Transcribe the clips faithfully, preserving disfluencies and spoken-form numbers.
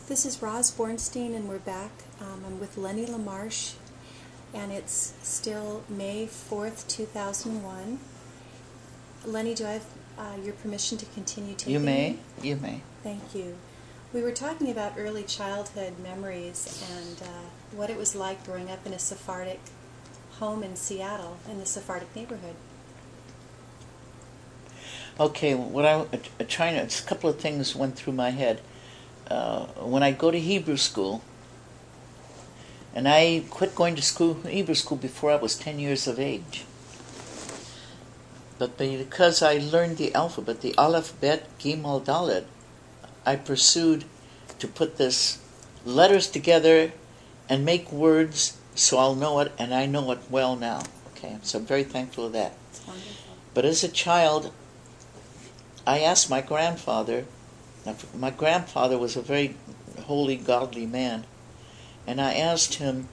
This is Roz Bornstein, and we're back. Um, I'm with Lenny LaMarche, and it's still May fourth, two thousand one. Lenny, do I have uh, your permission to continue taking? You may. You may. Thank you. We were talking about early childhood memories and uh, what it was like growing up in a Sephardic home in Seattle, in the Sephardic neighborhood. Okay, what I uh, trying to, a couple of things went through my head. Uh, when I go to Hebrew school, and I quit going to school, Hebrew school before I was ten years of age. But because I learned the alphabet, the Aleph, Bet, Gimel, Dalet, I pursued to put this letters together and make words so I'll know it, and I know it well now. Okay, so I'm very thankful for that. It's wonderful. But as a child, I asked my grandfather, my grandfather was a very holy, godly man, and I asked him,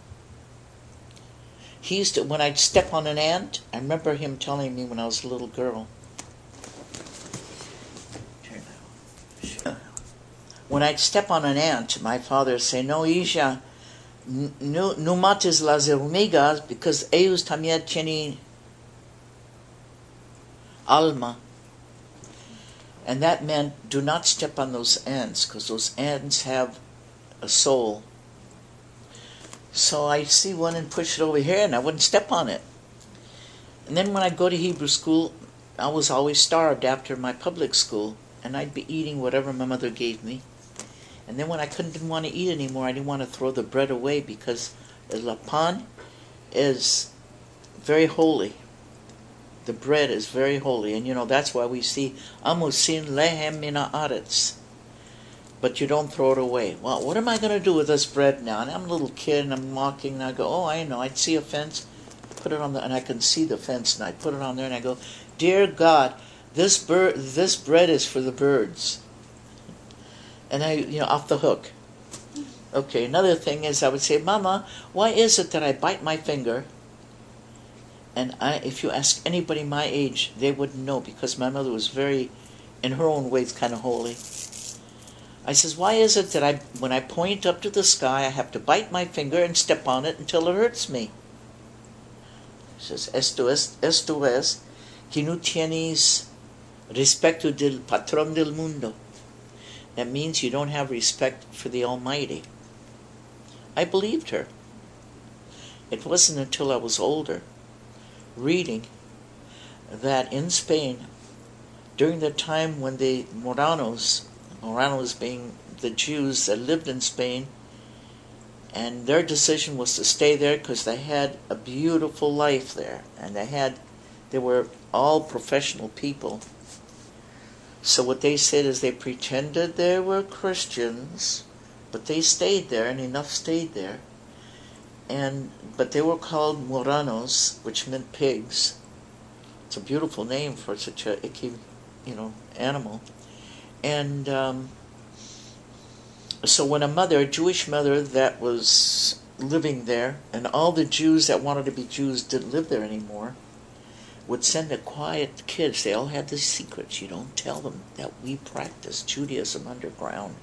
he used to, when I'd step on an ant, I remember him telling me when I was a little girl, when I'd step on an ant, my father would say, no, Isha, nu matis las hormigas, because ellos también tienen alma. And that meant, do not step on those ants, because those ants have a soul. So I see one and push it over here, and I wouldn't step on it. And then when I go to Hebrew school, I was always starved after my public school, and I'd be eating whatever my mother gave me. And then when I couldn't didn't want to eat anymore, I didn't want to throw the bread away, because the lapan is very holy. The bread is very holy, and you know that's why we see amusin lehem min haaretz. But you don't throw it away. Well, what am I going to do with this bread now? And I'm a little kid, and I'm walking, and I go, oh, I know. I'd see a fence, put it on the, and I can see the fence, and I put it on there, and I go, dear God, this bird, this bread is for the birds. And I, you know, off the hook. Okay. Another thing is, I would say, Mama, why is it that I bite my finger? And I, if you ask anybody my age, they wouldn't know, because my mother was very, in her own ways, kind of holy. I says, why is it that I, when I point up to the sky, I have to bite my finger and step on it until it hurts me? She says, esto es, esto es, que no tienes respeto del patrón del mundo. That means you don't have respect for the Almighty. I believed her. It wasn't until I was older, reading that in Spain, during the time when the Moranos, Moranos being the Jews that lived in Spain, and their decision was to stay there because they had a beautiful life there, and they had, they were all professional people. So what they said is they pretended they were Christians, but they stayed there, and enough stayed there. And but they were called Moranos, which meant pigs. It's a beautiful name for such a icky, you know, animal. And um, so when a mother, a Jewish mother that was living there, and all the Jews that wanted to be Jews didn't live there anymore, would send a quiet kids. They all had these secrets. You don't tell them that we practice Judaism underground.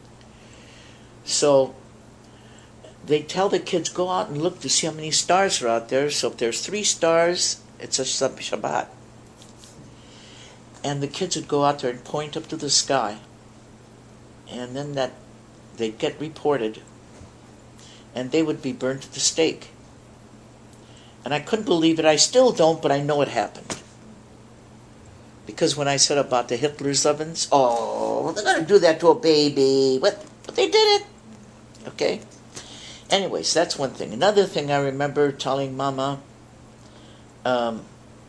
So they tell the kids, go out and look to see how many stars are out there. So if there's three stars, it's a Shabbat. And the kids would go out there and point up to the sky. And then that they'd get reported. And they would be burned at the stake. And I couldn't believe it. I still don't, but I know it happened. Because when I said about the Hitler's ovens, oh, they're going to do that to a baby. What? But they did it. Okay? Anyways, that's one thing. Another thing I remember telling Mama, um,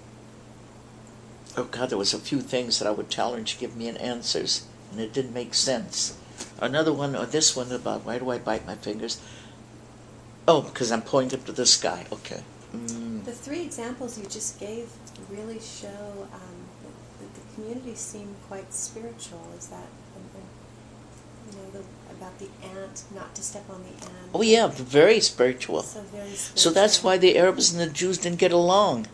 oh God, there was a few things that I would tell her and she'd give me an answers, and it didn't make sense. Another one, or this one about why do I bite my fingers? Oh, because I'm pointing up to the sky. Okay. Mm. The three examples you just gave really show um, that the community seemed quite spiritual. Is that, you know, the, about the ant, not to step on the ant? Oh yeah, very spiritual. So very spiritual. So that's why the Arabs and the Jews didn't get along.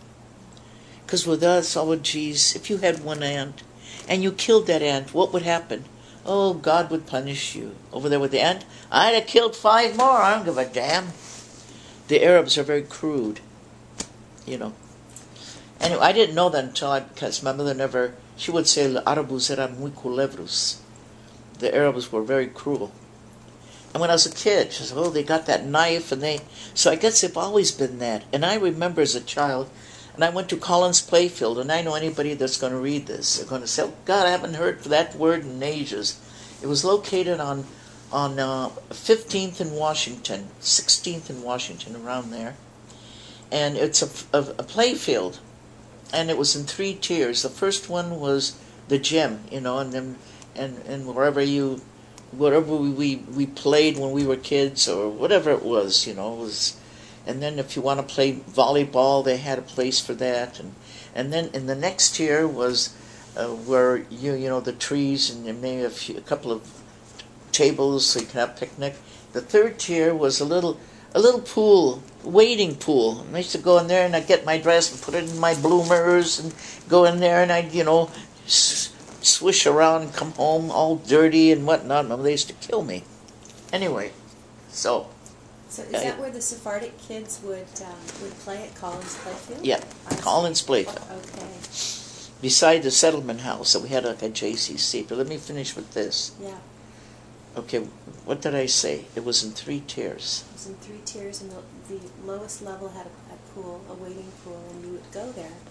Because with us, oh geez, if you had one ant and you killed that ant, what would happen? Oh, God would punish you. Over there with the ant, I'd have killed five more. I don't give a damn. The Arabs are very crude, you know. Anyway, I didn't know that until I, because my mother never, she would say, "Los árabes eran muy culebros." The Arabs were very cruel. And when I was a kid, she said, oh, they got that knife, and they, so I guess they've always been that. And I remember as a child, and I went to Collins Playfield, and I know anybody that's going to read this, they're going to say, oh, God, I haven't heard that word in ages. It was located on on uh, fifteenth in Washington, sixteenth in Washington, around there. And it's a, a, a playfield, and it was in three tiers. The first one was the gym, you know, and then and, and wherever you, whatever we, we played when we were kids, or whatever it was, you know, it was. And then if you want to play volleyball, they had a place for that. And and then in the next tier was uh, where you you know the trees and maybe a, few, a couple of tables so you could have a picnic. The third tier was a little a little pool, wading pool. And I used to go in there and I'd get my dress and put it in my bloomers and go in there and I'd you know s- swish around and come home all dirty and whatnot. And they used to kill me. Anyway, so. So is that where the Sephardic kids would um, would play at Collins Playfield? Yeah, I Collins see. Playfield. Okay. Beside the settlement house that we had at J C C. But let me finish with this. Yeah. Okay, what did I say? It was in three tiers. It was in three tiers, and the, the lowest level had a, a pool, a wading pool, and you would go there.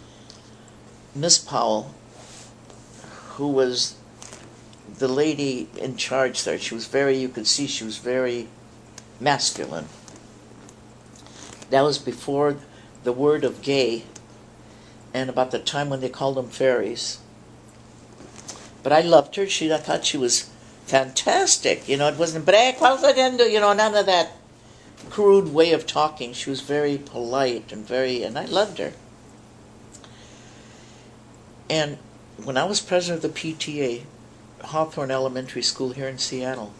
Miss Powell, who was the lady in charge there, she was very, you could see she was very masculine. That was before the word of gay and about the time when they called them fairies. But I loved her. She, I thought she was fantastic. You know, it wasn't, you know, none of that crude way of talking. She was very polite and very, and I loved her. And when I was president of the P T A, Hawthorne Elementary School here in Seattle,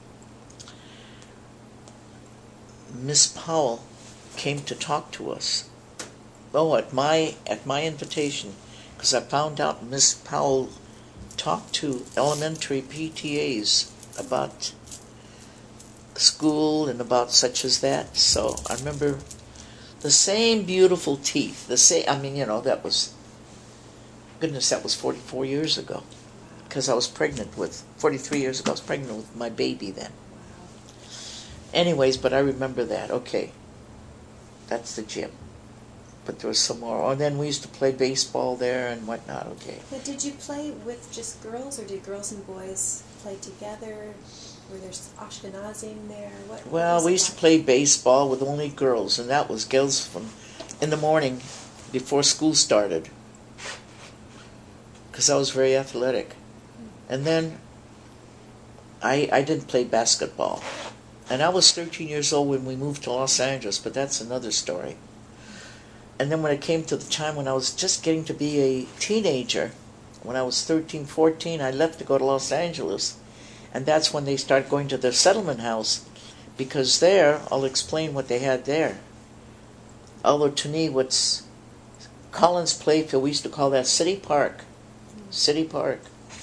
Miss Powell came to talk to us. Oh, at my at my invitation, because I found out Miss Powell talked to elementary P T As about school and about such as that. So I remember the same beautiful teeth. The same. I mean, you know, that was goodness. That was forty-four years ago, because I was pregnant with forty-three years ago. I was pregnant with my baby then. Anyways, but I remember that. Okay, that's the gym. But there was some more. Oh, and then we used to play baseball there and whatnot. Okay. But did you play with just girls, or did girls and boys play together? Were there Ashkenazim there? What, what well, we used like? to play baseball with only girls, and that was girls from in the morning before school started, because I was very athletic. Mm-hmm. And then I I didn't play basketball. And I was thirteen years old when we moved to Los Angeles, but that's another story. And then when it came to the time when I was just getting to be a teenager, when I was thirteen, fourteen, I left to go to Los Angeles. And that's when they started going to the settlement house, because there, I'll explain what they had there. Although to me, what's Collins Playfield, we used to call that City Park. City Park.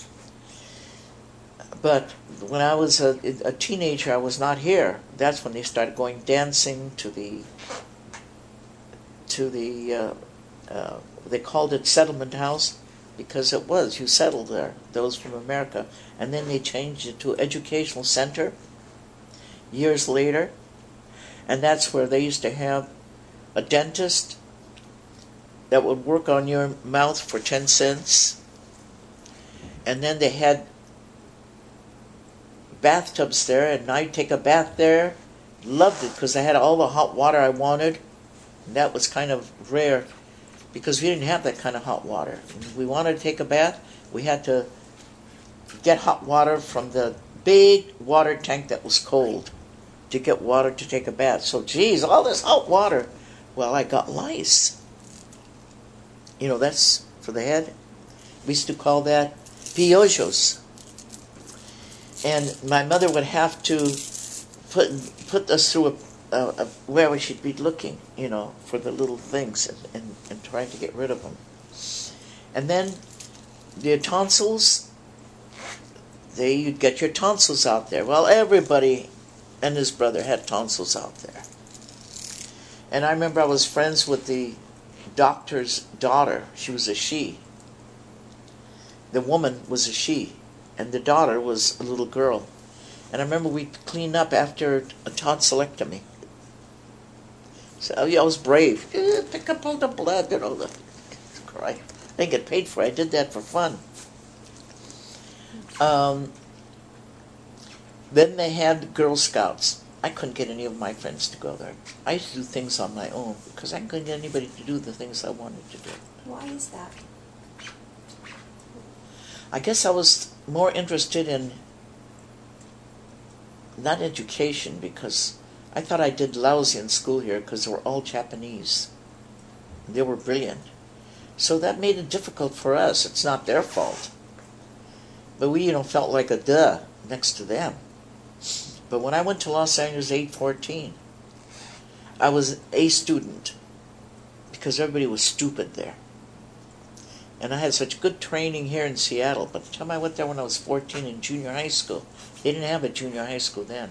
But when I was a, a teenager, I was not here. That's when they started going dancing to the, to the, uh, uh, they called it Settlement House, because it was, you settled there, those from America. And then they changed it to Educational Center years later. And that's where they used to have a dentist that would work on your mouth for ten cents. And then they had bathtubs there, and I'd take a bath there. Loved it because I had all the hot water I wanted. And that was kind of rare because we didn't have that kind of hot water. If we wanted to take a bath, we had to get hot water from the big water tank that was cold to get water to take a bath. So, geez, all this hot water. Well, I got lice. You know, that's for the head. We used to call that piojos. And my mother would have to put put us through a, a, a where we should be looking, you know, for the little things and, and, and trying to get rid of them. And then the tonsils, they you'd get your tonsils out there. Well, everybody and his brother had tonsils out there. And I remember I was friends with the doctor's daughter. She was a she. The woman was a she, and the daughter was a little girl. And I remember we'd clean up after a tonsillectomy. So yeah, I was brave. Eh, pick up all the blood, you know. The, cry. I didn't get paid for it. I did that for fun. Um, then they had Girl Scouts. I couldn't get any of my friends to go there. I used to do things on my own because I couldn't get anybody to do the things I wanted to do. Why is that? I guess I was more interested in not education, because I thought I did lousy in school here because they were all Japanese. They were brilliant. So that made it difficult for us. It's not their fault. But we, you know, felt like a duh next to them. But when I went to Los Angeles at age fourteen, I was a student because everybody was stupid there. And I had such good training here in Seattle. But the time I went there when I was fourteen in junior high school, they didn't have a junior high school then.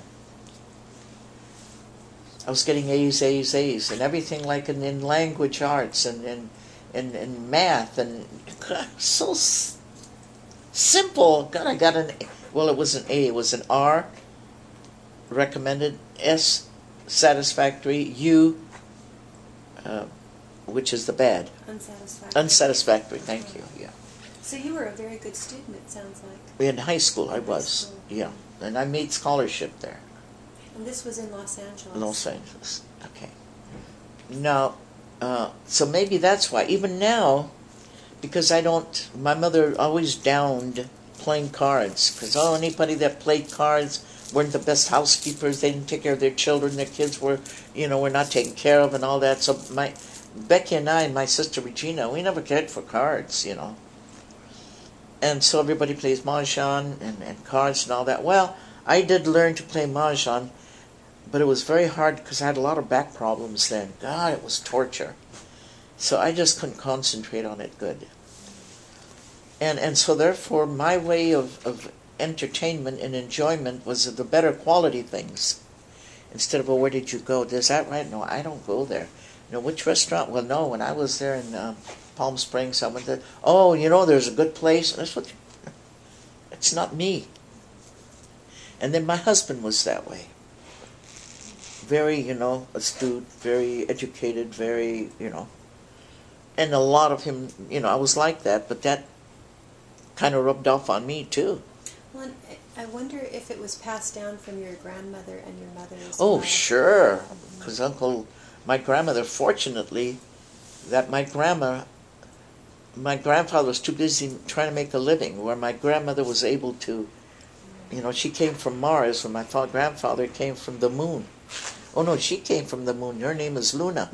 I was getting A's, A's, A's, and everything like in, in language arts and in and, and math, and so s- simple. God, I got an A. Well, it was an A. It was an R, recommended, S, satisfactory, U, uh, which is the bad. Unsatisfactory. Unsatisfactory, thank you, yeah. So you were a very good student, it sounds like. In high school, I In high was, school. yeah. And I made scholarship there. And this was in Los Angeles. Los Angeles, okay. Now, uh, so maybe that's why. Even now, because I don't, my mother always downed playing cards. Because, oh, anybody that played cards weren't the best housekeepers. They didn't take care of their children. Their kids were, you know, were not taken care of and all that. So my Becky and I and my sister Regina, we never cared for cards, you know. And so everybody plays mahjong and, and cards and all that. Well, I did learn to play mahjong, but it was very hard because I had a lot of back problems then. God, it was torture. So I just couldn't concentrate on it good. And and so therefore my way of, of entertainment and enjoyment was the better quality things. Instead of, oh, where did you go? Is that right? No, I don't go there. You know, which restaurant? Well, no, when I was there in um, Palm Springs, I went to, oh, you know, there's a good place. That's what, it's not me. And then my husband was that way. Very, you know, astute, very educated, very, you know. And a lot of him, you know, I was like that, but that kind of rubbed off on me, too. Well, and I wonder if it was passed down from your grandmother and your mother as Oh, well. sure. Because Uncle, my grandmother, fortunately, that my grandma, my grandfather was too busy trying to make a living, where my grandmother was able to, you know, she came from Mars, when my fa- grandfather came from the moon. Oh, no, she came from the moon. Her name is Luna.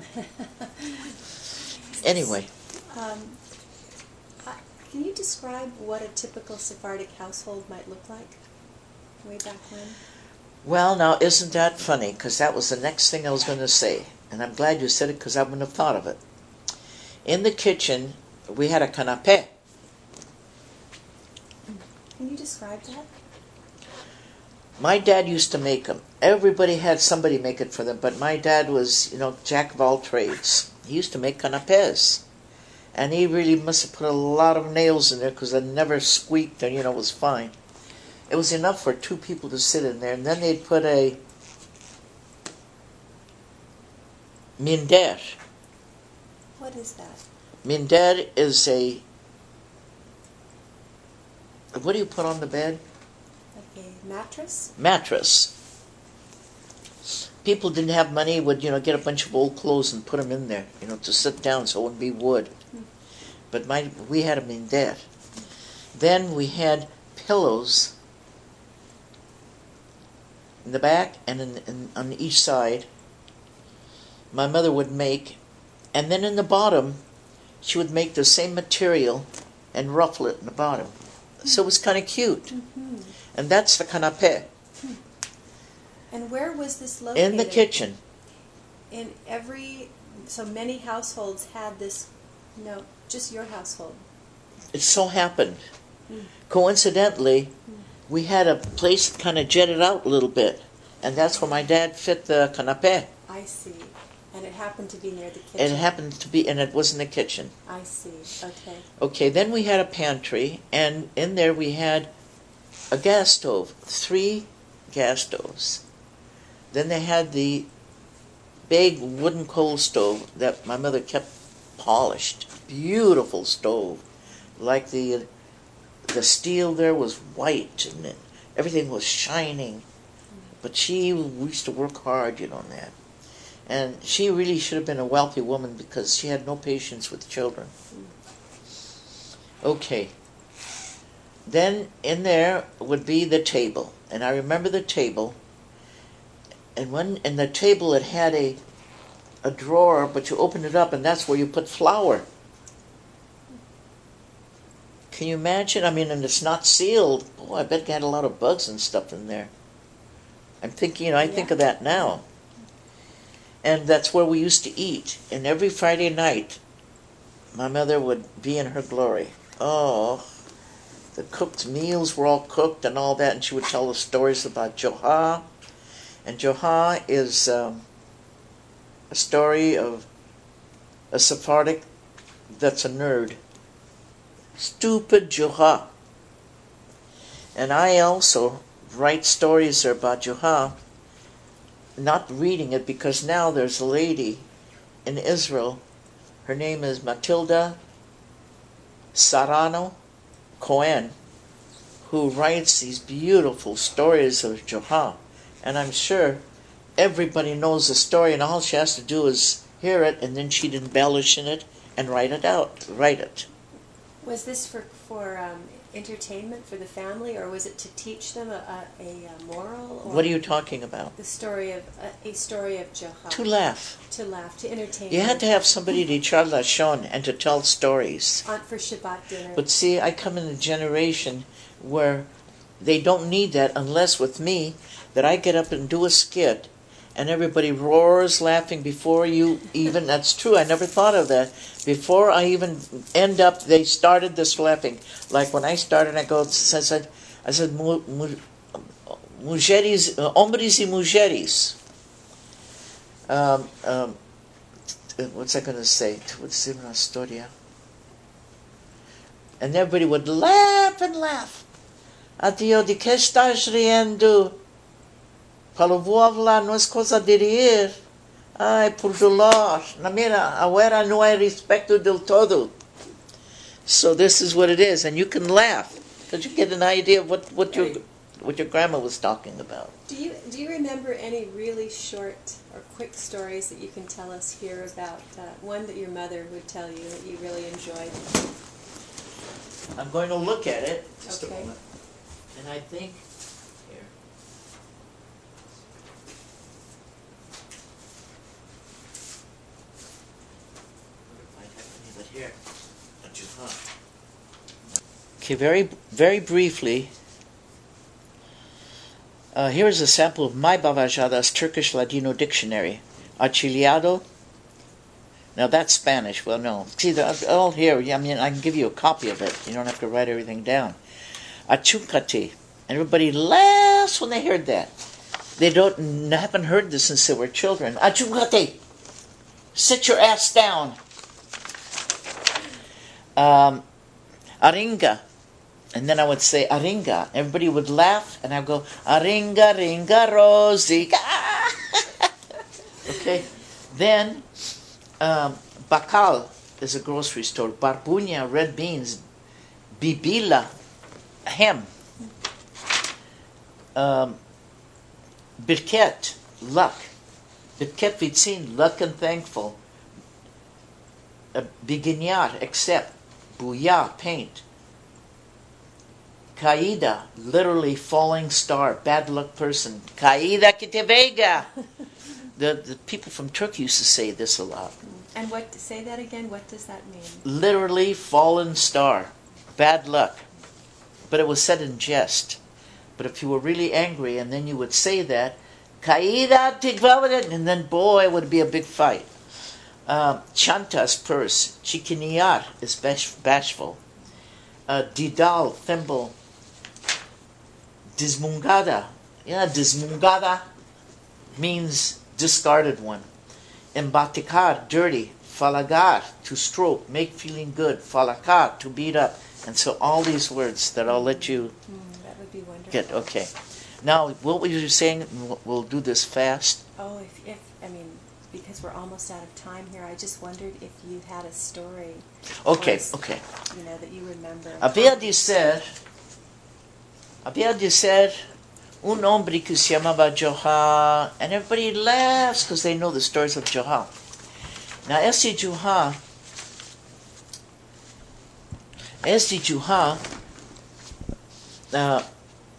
Anyway. Um, uh, can you describe what a typical Sephardic household might look like way back when? Well, now, isn't that funny? Because that was the next thing I was going to say. And I'm glad you said it because I wouldn't have thought of it. In the kitchen, we had a canapé. Can you describe that? My dad used to make them. Everybody had somebody make it for them, but my dad was, you know, jack of all trades. He used to make canapés. And he really must have put a lot of nails in there because they never squeaked and, you know, it was fine. It was enough for two people to sit in there. And then they'd put a minder. What is that? Minder is a... What do you put on the bed? Like a mattress? Mattress. People didn't have money, would, you know, get a bunch of old clothes and put them in there, you know, to sit down so it wouldn't be wood. Hmm. But my we had them in there. Then we had pillows in the back and in, in, on each side. My mother would make, and then in the bottom, she would make the same material and ruffle it in the bottom. So it was kind of cute. Mm-hmm. And that's the canapé. And where was this located? In the kitchen. In every, so many households had this, no, just your household. It so happened. Mm. Coincidentally, we had a place kind of jetted out a little bit, and that's where my dad fit the canapé. I see. And it happened to be near the kitchen. It happened to be, and it was in the kitchen. I see. Okay. Okay, then we had a pantry, and in there we had a gas stove, three gas stoves. Then they had the big wooden coal stove that my mother kept polished. Beautiful stove. Like the the steel there was white, and it, everything was shining. But she used to work hard, you know, on that. And she really should have been a wealthy woman because she had no patience with children. Okay. Then in there would be the table. And I remember the table. And when in the table it had a a drawer, but you open it up and that's where you put flour. Can you imagine? I mean, and it's not sealed. Boy, I bet you had a lot of bugs and stuff in there. I'm thinking, you know, I yeah. think of that now. And that's where we used to eat. And every Friday night, my mother would be in her glory. Oh, the cooked meals were all cooked and all that, and she would tell us stories about Johah. And Johah is um, a story of a Sephardic that's a nerd. Stupid Johah. And I also write stories about Johah, not reading it, because now there's a lady in Israel, her name is Matilda Sarano Cohen, who writes these beautiful stories of Johah. And I'm sure everybody knows the story, and all she has to do is hear it, and then she'd embellish in it and write it out, write it. Was this for for um, entertainment for the family, or was it to teach them a, a, a moral? Or what are you talking about? The story of a, a story of Johah. To laugh. To laugh, to entertain. You had to have somebody to echar lashon and to tell stories. On for Shabbat dinner. But see, I come in a generation where they don't need that, unless with me, that I get up and do a skit, and everybody roars laughing before you even, that's true, I never thought of that. Before I even end up, they started this laughing. Like when I started, I go, I said, I said, mujeres, hombres y mujeres. Um, um, what's I going to say? What's in una historia? And everybody would laugh and laugh. Adio, ¿de qué estás riendo? Para vou hablar não é coisa de rir. Ai, por dolor. Na mira, agora não é respeito del todo. So this is what it is, and you can laugh because you get an idea of what what your what your grandma was talking about. Do you do you remember any really short or quick stories that you can tell us here about uh, one that your mother would tell you that you really enjoyed? I'm going to look at it just okay. a moment, and I think. Here. Okay, very very briefly, uh, here is a sample of my Bava Yaga's Turkish Ladino dictionary. Achiliado. Now that's Spanish. Well, no. See, they're all here. I mean, I can give you a copy of it. You don't have to write everything down. Achunkati. Everybody laughs when they heard that. They don't haven't heard this since they were children. Achunkati. Sit your ass down. Um, aringa, and then I would say aringa. Everybody would laugh, and I'd go aringa, ringa, Rosie. Okay, then um, Bacal is a grocery store. Barbunya, red beans. Bibila, ham. Um, Birket, luck. Birket vitzin, luck and thankful. Uh, Biginyar, accept. Buya, paint. Caída, literally falling star, bad luck person. Caída que te vega. The the people from Turkey used to say this a lot. And what, say that again, what does that mean? Literally fallen star, bad luck. But it was said in jest. But if you were really angry and then you would say that, Caída te vega, and then boy, it would be a big fight. Uh, Chantas, purse. Chiquiniar is bash, bashful. Uh, Didal, thimble. Dismungada. Yeah, dismungada means discarded one. Embaticar, dirty. Falagar, to stroke, make feeling good. Falacar, to beat up. And so all these words that I'll let you Mm, that would be wonderful. get. Okay. Now, what were you saying? We'll, we'll do this fast. Oh, if, if, I mean, because we're almost out of time here, I just wondered if you had a story. Okay, or s- okay. You know, that you remember. Había de ser, había de ser un hombre que se llamaba Johá, and everybody laughs because they know the stories of Johá. Now, ese Johá, ese Johá, uh,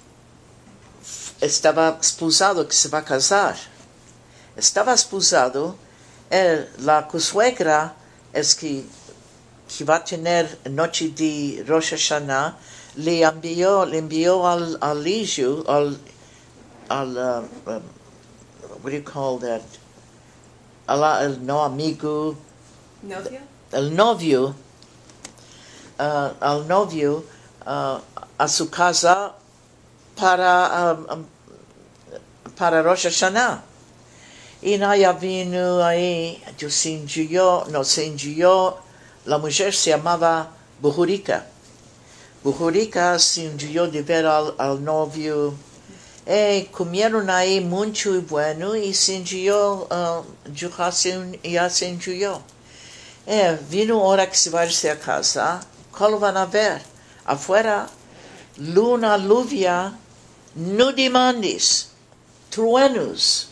estaba esposado que se va a casar. Estaba esposado, él, la consuegra es que, que va a tener noche de Rosh Hashanah, le envió, le envió al, al hijo, al, al uh, um, what do you call that? Al, el no amigo, Novio? el novio, uh, al novio uh, a su casa para, um, um, para Rosh Hashanah. Y ya vino ahí, yo se envió, no se envió, la mujer se llamaba Bujurica. Bujurica se envió de ver al, al novio. Eh, comieron ahí mucho y bueno y se envió, uh, ya se envió. Eh, vino hora que se va a irse a casa, ¿cuál van a ver? Afuera, luna, lluvia, no demandes, truenos.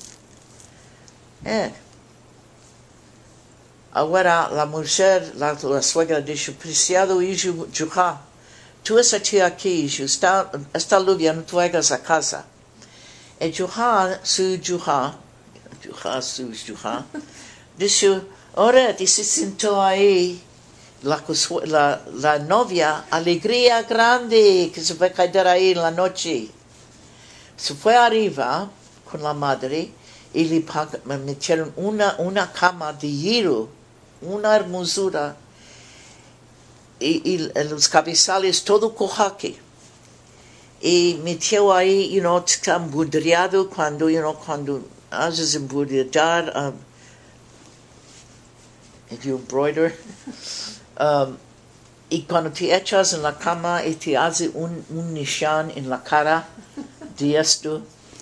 Eh. Ahora la mujer, la, la suegra dice, preciado hijo Juha, tú estás aquí, está, esta lluvia no te hagas a casa. Y Juha, su Juha, Juha, su Juha, dice, ahora se sentó ahí la, la, la novia, alegría grande que se va a caer ahí en la noche. Se fue arriba con la madre y le metieron una, una cama de hierro, una hermosura, y, y los cabezales todo cojaque. Y metió ahí, you know, está embudriado cuando, you know, cuando haces embudrar, um, if you embroider, um, y cuando te echas en la cama y te hace un, un nishan en la cara de esto,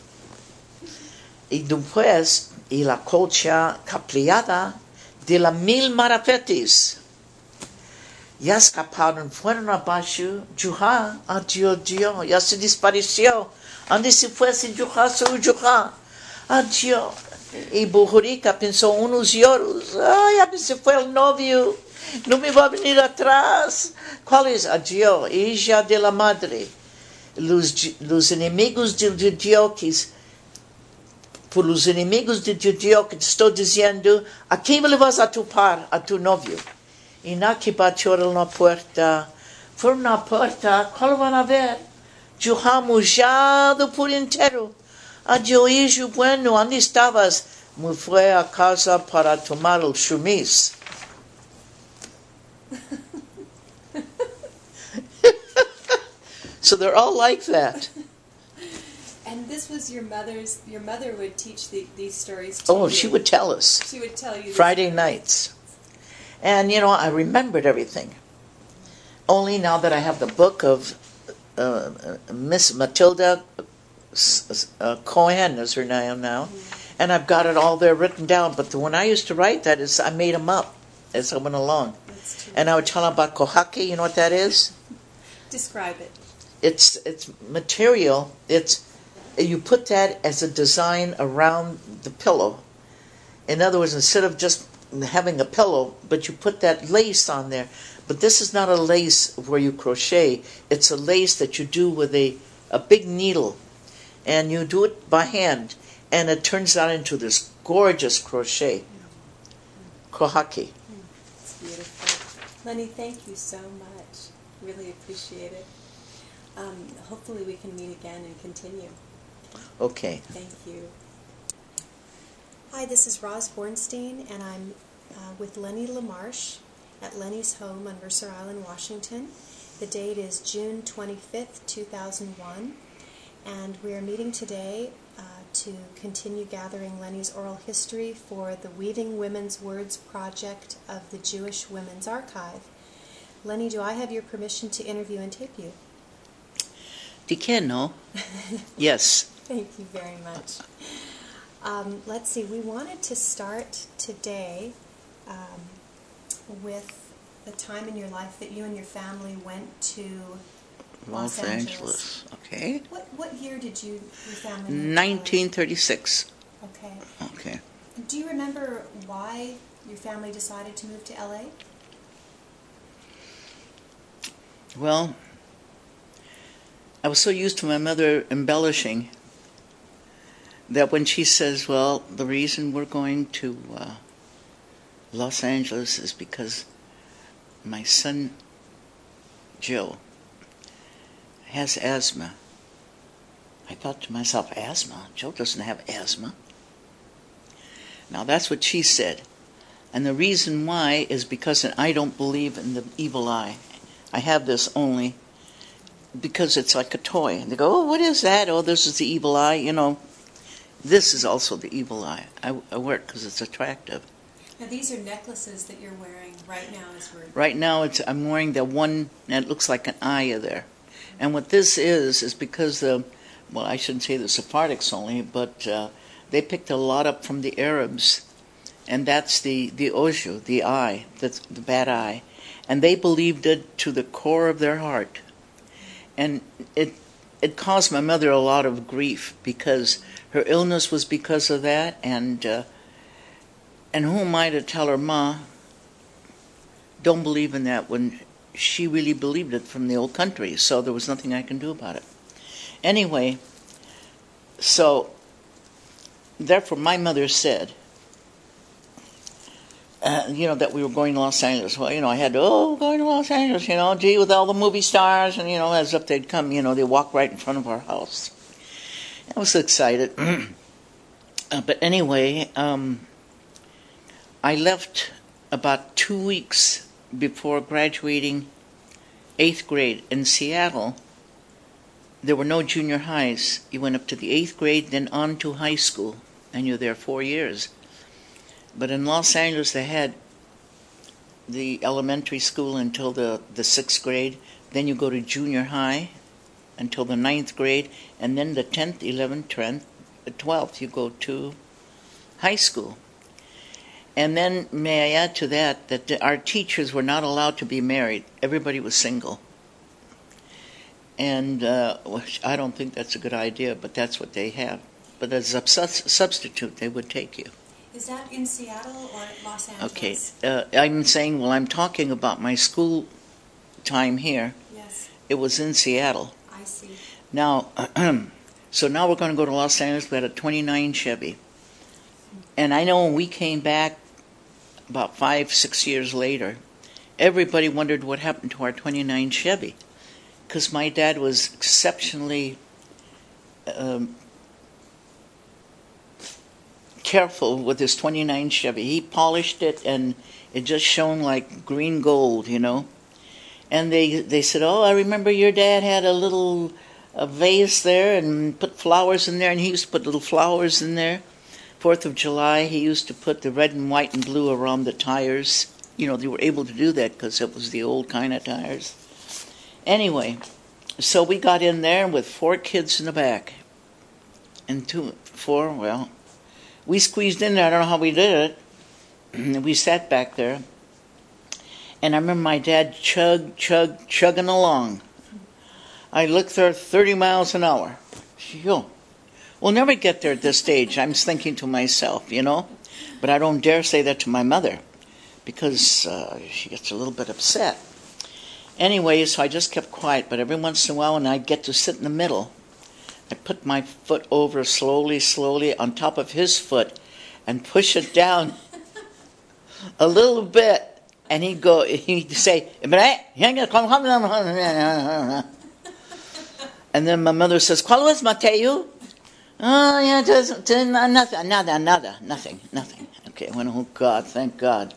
y después, y la colcha capliada de las mil marapetes. Ya escaparon, fueron abajo, Juha, adiós, Dios, ya se desapareció. ¿Dónde se fue ese Juha, su Juha? Adiós. Y Bujurica pensó unos lloros, ay, a mí se fue el novio, no me va a venir atrás. ¿Cuál es? Adiós, hija de la madre. Los, los enemigos de Dios que por los enemigos de Dios que te estoy diciendo, ¿a quién le vas a topar? A tu novio. Y na que batió en la puerta, por una puerta, ¿cuál van a ver? Yo mojado por entero. Adiós, hijo bueno, ¿dónde estabas? Me fue a casa para tomar el chumis. So they're all like that. And this was your mother's, your mother would teach the, these stories to Oh, you. she would tell us. She would tell you. Friday nights. And, you know, I remembered everything. Only now that I have the book of uh, Miss Matilda uh, Cohen is her name now. Mm-hmm. And I've got it all there written down. But the, when I used to write that, is I made them up as I went along. And I would tell them about kohake. You know what that is? Describe it. It's it's material. It's you put that as a design around the pillow. In other words, instead of just having a pillow, but you put that lace on there. But this is not a lace where you crochet. It's a lace that you do with a, a big needle. And you do it by hand. And it turns out into this gorgeous crochet. Kohake. It's beautiful. Lenny, thank you so much. Really appreciate it. Um, hopefully we can meet again and continue. Okay. Thank you. Hi, this is Roz Bornstein, and I'm uh, with Lenny LaMarche at Lenny's home on Mercer Island, Washington. The date is June twenty-fifth, two thousand one, and we are meeting today uh, to continue gathering Lenny's oral history for the Weaving Women's Words project of the Jewish Women's Archive. Lenny, do I have your permission to interview and tape you? You can, no? Yes. Thank you very much. Um, let's see, we wanted to start today um, with the time in your life that you and your family went to Los, Los Angeles. Angeles. Okay. What what year did you your family move to nineteen thirty-six. L A? Okay. Okay. Do you remember why your family decided to move to L A? Well, I was so used to my mother embellishing that when she says, well, the reason we're going to uh, Los Angeles is because my son, Joe, has asthma. I thought to myself, asthma? Joe doesn't have asthma. Now that's what she said. And the reason why is because I don't believe in the evil eye. I have this only because it's like a toy. And they go, oh, what is that? Oh, this is the evil eye. You know, this is also the evil eye. I, I wear it because it's attractive. Now these are necklaces that you're wearing right now as we're... Right now it's I'm wearing the one that looks like an eye there. And what this is, is because the, well, I shouldn't say the Sephardics only, but uh, they picked a lot up from the Arabs. And that's the, the Oshu, the eye, the, the bad eye. And they believed it to the core of their heart. And it it caused my mother a lot of grief because her illness was because of that. And uh, and who am I to tell her, Ma, don't believe in that, when she really believed it from the old country. So there was nothing I can do about it. Anyway, so therefore my mother said, Uh, you know, that we were going to Los Angeles. Well, you know, I had to, oh, going to Los Angeles, you know, gee, with all the movie stars, and, you know, as if they'd come, you know, they walk right in front of our house. I was excited. uh, but anyway, um, I left about two weeks before graduating eighth grade. In Seattle, there were no junior highs. You went up to the eighth grade, then on to high school, and you're there four years. But in Los Angeles, they had the elementary school until the, the sixth grade. Then you go to junior high until the ninth grade. And then the tenth, eleventh, twelfth, you go to high school. And then, may I add to that, that the, our teachers were not allowed to be married. Everybody was single. And uh, which I don't think that's a good idea, but that's what they have. But as a substitute, they would take you. Is that in Seattle or Los Angeles? Okay, uh, I'm saying, well, I'm talking about my school time here. Yes. It was in Seattle. I see. Now, so now we're going to go to Los Angeles. We had a twenty-nine Chevy. And I know when we came back about five, six years later, everybody wondered what happened to our twenty-nine Chevy. Because my dad was exceptionally um, careful with his twenty-nine Chevy. He polished it, and it just shone like green gold, you know. And they they said, oh, I remember your dad had a little a vase there and put flowers in there, and he used to put little flowers in there. Fourth of July, he used to put the red and white and blue around the tires. You know, they were able to do that because it was the old kind of tires. Anyway, so we got in there with four kids in the back. And two, four, well, we squeezed in there. I don't know how we did it. We sat back there. And I remember my dad chug, chug, chugging along. I looked there thirty miles an hour. Phew. We'll never get there at this stage, I'm thinking to myself, you know. But I don't dare say that to my mother because uh, she gets a little bit upset. Anyway, so I just kept quiet. But every once in a while when I'd get to sit in the middle, I put my foot over slowly, slowly on top of his foot and push it down a little bit. And he'd go, he'd say, and then my mother says, ¿Cuál es Mateo? Oh, yeah, just, nothing, nada, nada, nothing, nothing. Okay, I went, oh, God, thank God.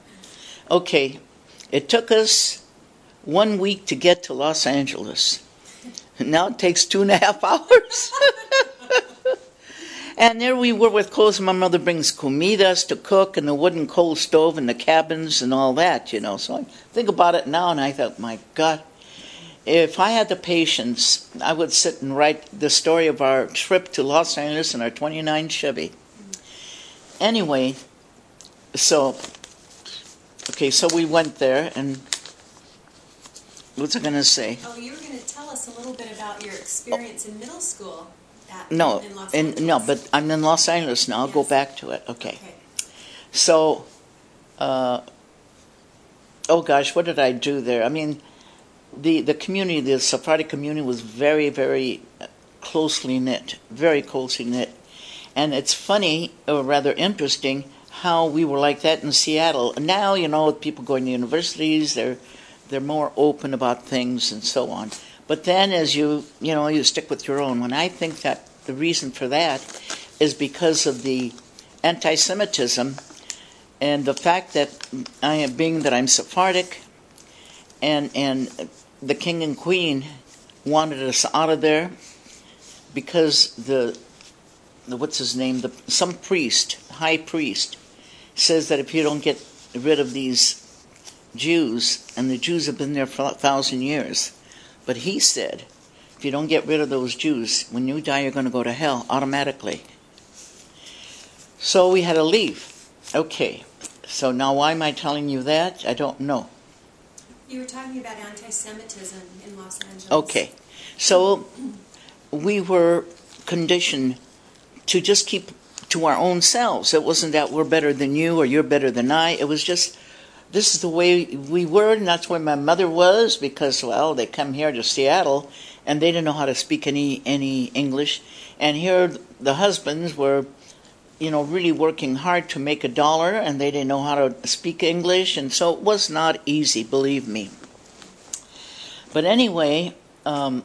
Okay, it took us one week to get to Los Angeles. Now it takes two and a half hours. And there we were with clothes. My mother brings comidas to cook and the wooden coal stove and the cabins and all that, you know. So I think about it now and I thought, my God, if I had the patience, I would sit and write the story of our trip to Los Angeles in our twenty-nine Chevy. Anyway, so, okay, so we went there and what's I going to say? Oh, you were going to tell us a little bit about your experience in middle school. At, No, in Los in, Angeles. no, but I'm in Los Angeles now. I'll Yes. go back to it. Okay. Okay. So, uh, oh gosh, what did I do there? I mean, the, the community, the Sephardic community was very, very closely knit, very closely knit. And it's funny, or rather interesting, how we were like that in Seattle. Now, you know, with people going to universities, they're they're more open about things and so on. But then as you, you know, you stick with your own. When I think that the reason for that is because of the anti-Semitism and the fact that I am, being that I'm Sephardic, and and the king and queen wanted us out of there because the, the what's his name, the some priest, high priest, says that if you don't get rid of these Jews, and the Jews have been there for a thousand years, but he said, if you don't get rid of those Jews, when you die, you're going to go to hell automatically. So we had to leave. Okay, so now why am I telling you that? I don't know. You were talking about anti-Semitism in Los Angeles. Okay, so we were conditioned to just keep to our own selves. It wasn't that we're better than you or you're better than I. It was just, this is the way we were, and that's where my mother was, because, well, they come here to Seattle, and they didn't know how to speak any any English. And here the husbands were, you know, really working hard to make a dollar, and they didn't know how to speak English, and so it was not easy, believe me. But anyway... Um,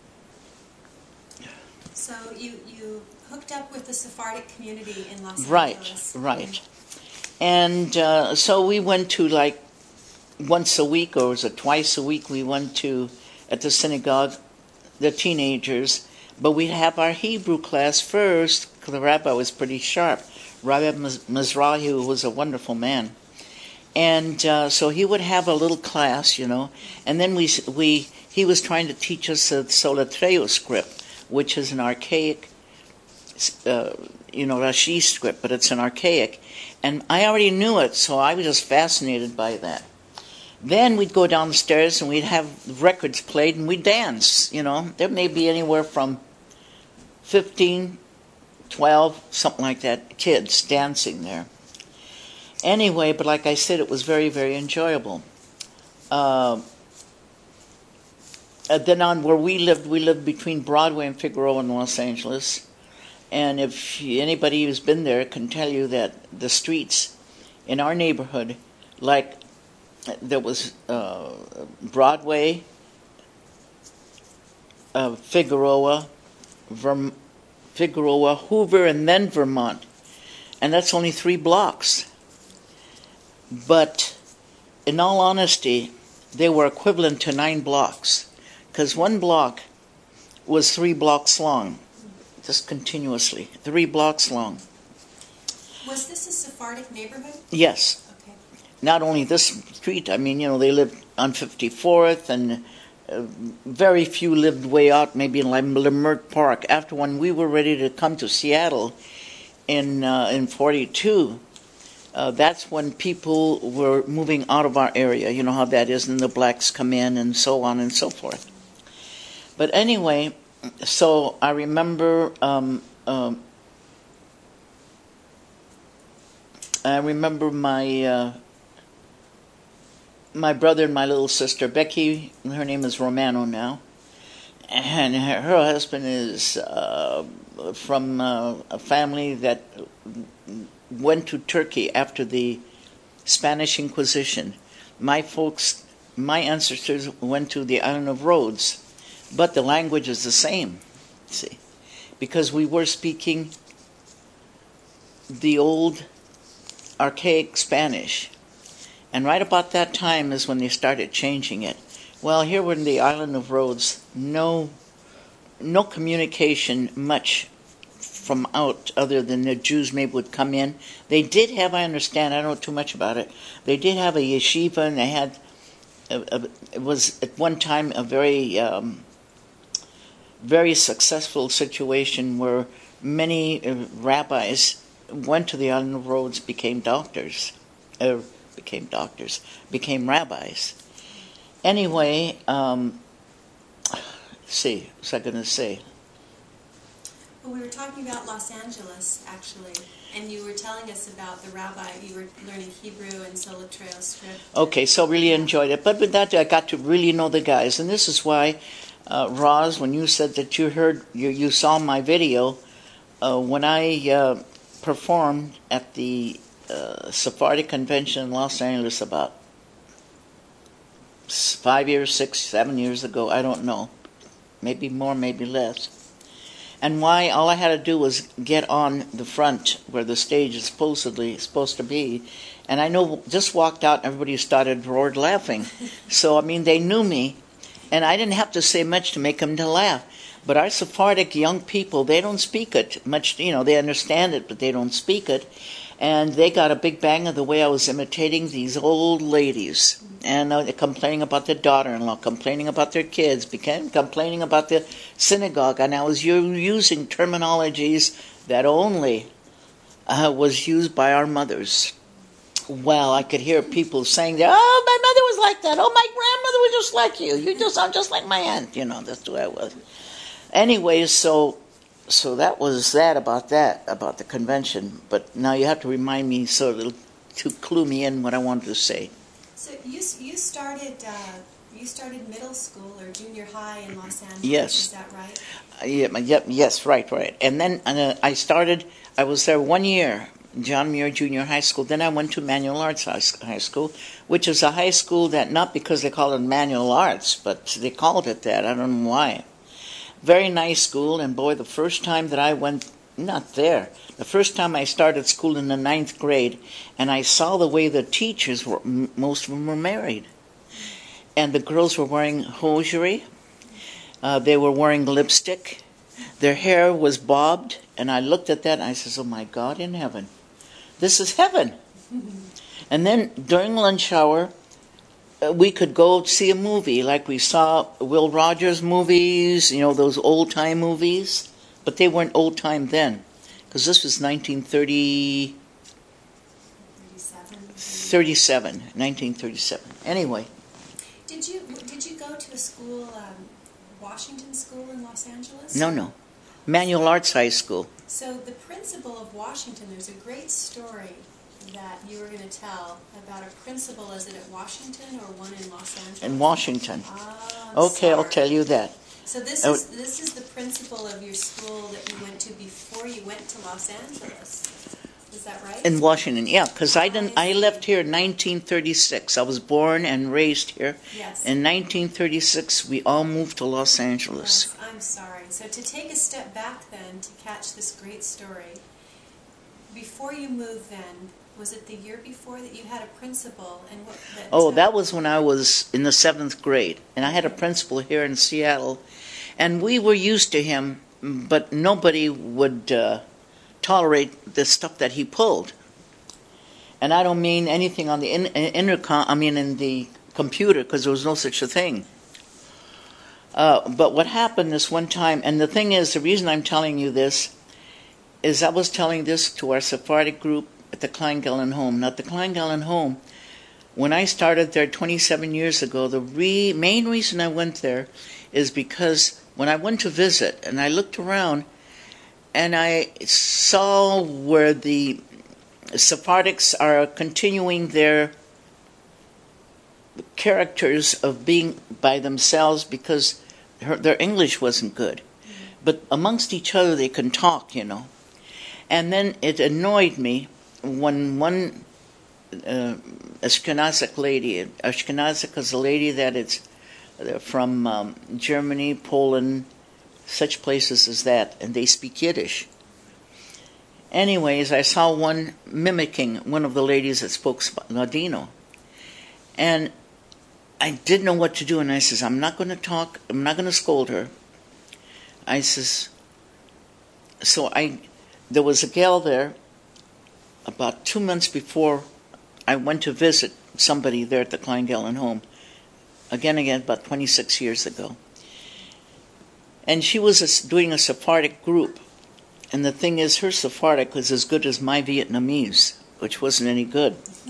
so you, you hooked up with the Sephardic community in Los right, Angeles. Right, right. And uh, so we went to, like, once a week, or was it twice a week, we went to, at the synagogue, the teenagers, but we'd have our Hebrew class first, because the rabbi was pretty sharp. Rabbi Mizrahi, who was a wonderful man. And uh, so he would have a little class, you know, and then we we he was trying to teach us the Soletreo script, which is an archaic, uh, you know, Rashi script, but it's an archaic. And I already knew it, so I was just fascinated by that. Then we'd go downstairs and we'd have records played and we'd dance, you know. There may be anywhere from fifteen, twelve, something like that, kids dancing there. Anyway, but like I said, it was very, very enjoyable. Uh, then on where we lived, we lived between Broadway and Figueroa in Los Angeles. And if anybody who's been there can tell you that the streets in our neighborhood, like there was uh, Broadway, uh, Figueroa, Verm- Figueroa, Hoover, and then Vermont. And that's only three blocks. But in all honesty, they were equivalent to nine blocks, because one block was three blocks long. Just continuously, three blocks long. Was this a Sephardic neighborhood? Yes. Okay. Not only this street, I mean, you know, they lived on fifty-fourth, and uh, very few lived way out, maybe in like Leimert Park. After when we were ready to come to Seattle in uh, in forty-two, uh, that's when people were moving out of our area. You know how that is, and the blacks come in, and so on and so forth. But anyway... So I remember, um, um, I remember my uh, my brother and my little sister Becky. Her name is Romano now, and her, her husband is uh, from uh, a family that went to Turkey after the Spanish Inquisition. My folks, my ancestors went to the island of Rhodes. But the language is the same, see, because we were speaking the old archaic Spanish. And right about that time is when they started changing it. Well, here we're in the island of Rhodes, no no communication much from out other than the Jews maybe would come in. They did have, I understand, I don't know too much about it, they did have a yeshiva, and they had, a, a, it was at one time a very, um, very successful situation where many uh, rabbis went to the on roads, became doctors, uh, became doctors, became rabbis. Anyway, um, let's see, what's I going to say? Well, we were talking about Los Angeles, actually, and you were telling us about the rabbi. You were learning Hebrew and Solitreo script. Okay, so really enjoyed it. But with that, I got to really know the guys. And this is why, uh, Roz, when you said that you heard, you, you saw my video, uh, when I uh, performed at the uh, Sephardic Convention in Los Angeles about five years, six, seven years ago, I don't know. Maybe more, maybe less. And why all I had to do was get on the front where the stage is supposedly supposed to be. And I know, just walked out and everybody started roared laughing. So, I mean, they knew me. And I didn't have to say much to make them to laugh. But our Sephardic young people, they don't speak it much. You know, they understand it, but they don't speak it. And they got a big bang of the way I was imitating these old ladies. And uh, complaining about their daughter-in-law, complaining about their kids, became complaining about the synagogue. And I was using terminologies that only uh, was used by our mothers. Well, I could hear people saying that, oh, my mother was like that. Oh, my grandmother was just like you. You just sound just like my aunt. You know, that's the way I was. Anyway, so... So that was that about that, about the convention. But now you have to remind me sort of to clue me in what I wanted to say. So you you started uh, you started middle school or junior high in Los Angeles. Yes. Is that right? Uh, yeah, yep, yes, right, right. And then uh, I started. I was there one year, John Muir Junior High School. Then I went to Manual Arts High School, which is a high school that not because they call it Manual Arts, but they called it that. I don't know why. Very nice school, and boy, the first time that I went, not there, the first time I started school in the ninth grade, and I saw the way the teachers were, most of them were married. And the girls were wearing hosiery, uh, they were wearing lipstick, their hair was bobbed, and I looked at that and I says, oh my God in heaven, this is heaven. And then during lunch hour, we could go see a movie, like we saw Will Rogers movies, you know, those old-time movies. But they weren't old-time then, because this was nineteen thirty, thirty-seven, nineteen thirty-seven. Anyway. Did you did you go to a school, um, Washington School in Los Angeles? No, no. Manual Arts High School. So the principal of Washington, there's a great story that you were going to tell about a principal. Is it at Washington or one in Los Angeles? In Washington. Ah, okay, sorry. I'll tell you that. So this oh. is this is the principal of your school that you went to before you went to Los Angeles. Is that right? In Washington, yeah, because I didn't. I left here in nineteen thirty-six. I was born and raised here. Yes. In nineteen thirty-six, we all moved to Los Angeles. Yes, I'm sorry. So to take a step back then to catch this great story, before you moved then, was it the year before that you had a principal? And what? That, oh, uh, that was when I was in the seventh grade, and I had a principal here in Seattle, and we were used to him, but nobody would uh, tolerate the stuff that he pulled. And I don't mean anything on the in, in, intercom. I mean in the computer, because there was no such a thing. Uh, but what happened this one time, and the thing is, the reason I'm telling you this is I was telling this to our Sephardic group at the Kleingellen home. Now, at the Kleingellen home, when I started there twenty-seven years ago, the re- main reason I went there is because when I went to visit and I looked around and I saw where the Sephardics are continuing their characters of being by themselves because her, their English wasn't good. But amongst each other they can talk, you know. And then it annoyed me when one uh, Ashkenazic lady, Ashkenazic is a lady that is from um, Germany, Poland, such places as that, and they speak Yiddish. Anyways, I saw one mimicking one of the ladies that spoke Ladino. And I didn't know what to do, and I says, I'm not going to talk, I'm not going to scold her. I says, so I, there was a gal there about two months before I went to visit somebody there at the Kleingellen home, again, again, about twenty-six years ago. And she was a, doing a Sephardic group. And the thing is, her Sephardic was as good as my Vietnamese, which wasn't any good.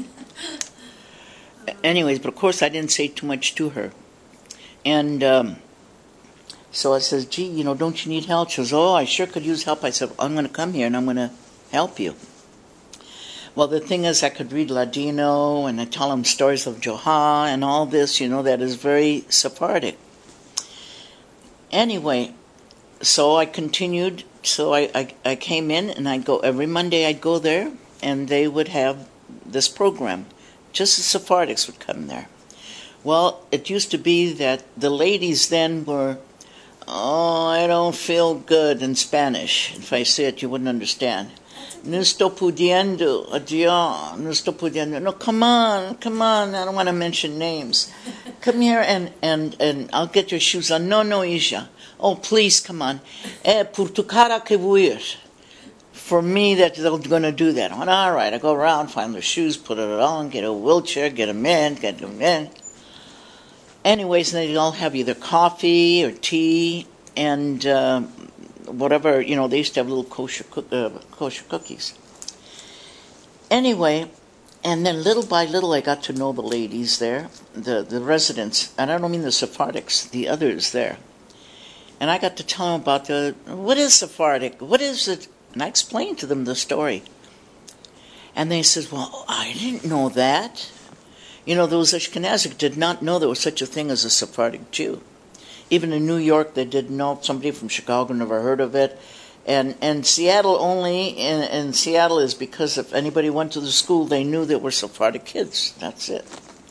Anyways, but of course I didn't say too much to her. And um, so I says, gee, you know, don't you need help? She says, oh, I sure could use help. I said, I'm going to come here and I'm going to help you. Well, the thing is, I could read Ladino and I tell them stories of Johar and all this, you know, that is very Sephardic. Anyway, so I continued. So I, I, I came in and I'd go, every Monday I'd go there and they would have this program. Just the Sephardics would come there. Well, it used to be that the ladies then were, oh, I don't feel good in Spanish. If I say it, you wouldn't understand. No estoy pudiendo, adiós, no estoy pudiendo. No, come on, come on, I don't want to mention names. Come here and, and, and I'll get your shoes on. No, no, Isha. Oh, please, come on. Eh, por tu cara que voy ir. For me, that they're going to do that. I went, all right, I go around, find their shoes, put it on, get a wheelchair, get them in, get them in. Anyways, they all have either coffee or tea and uh, whatever, you know, they used to have little kosher, cook, uh, kosher cookies. Anyway, and then little by little I got to know the ladies there, the, the residents, and I don't mean the Sephardics, the others there. And I got to tell them about the, what is Sephardic? What is it? And I explained to them the story. And they said, well, I didn't know that. You know, those Ashkenazic did not know there was such a thing as a Sephardic Jew. Even in New York, they didn't know. Somebody from Chicago never heard of it. And and Seattle only, and, and Seattle is because if anybody went to the school, they knew there were Sephardic kids. That's it.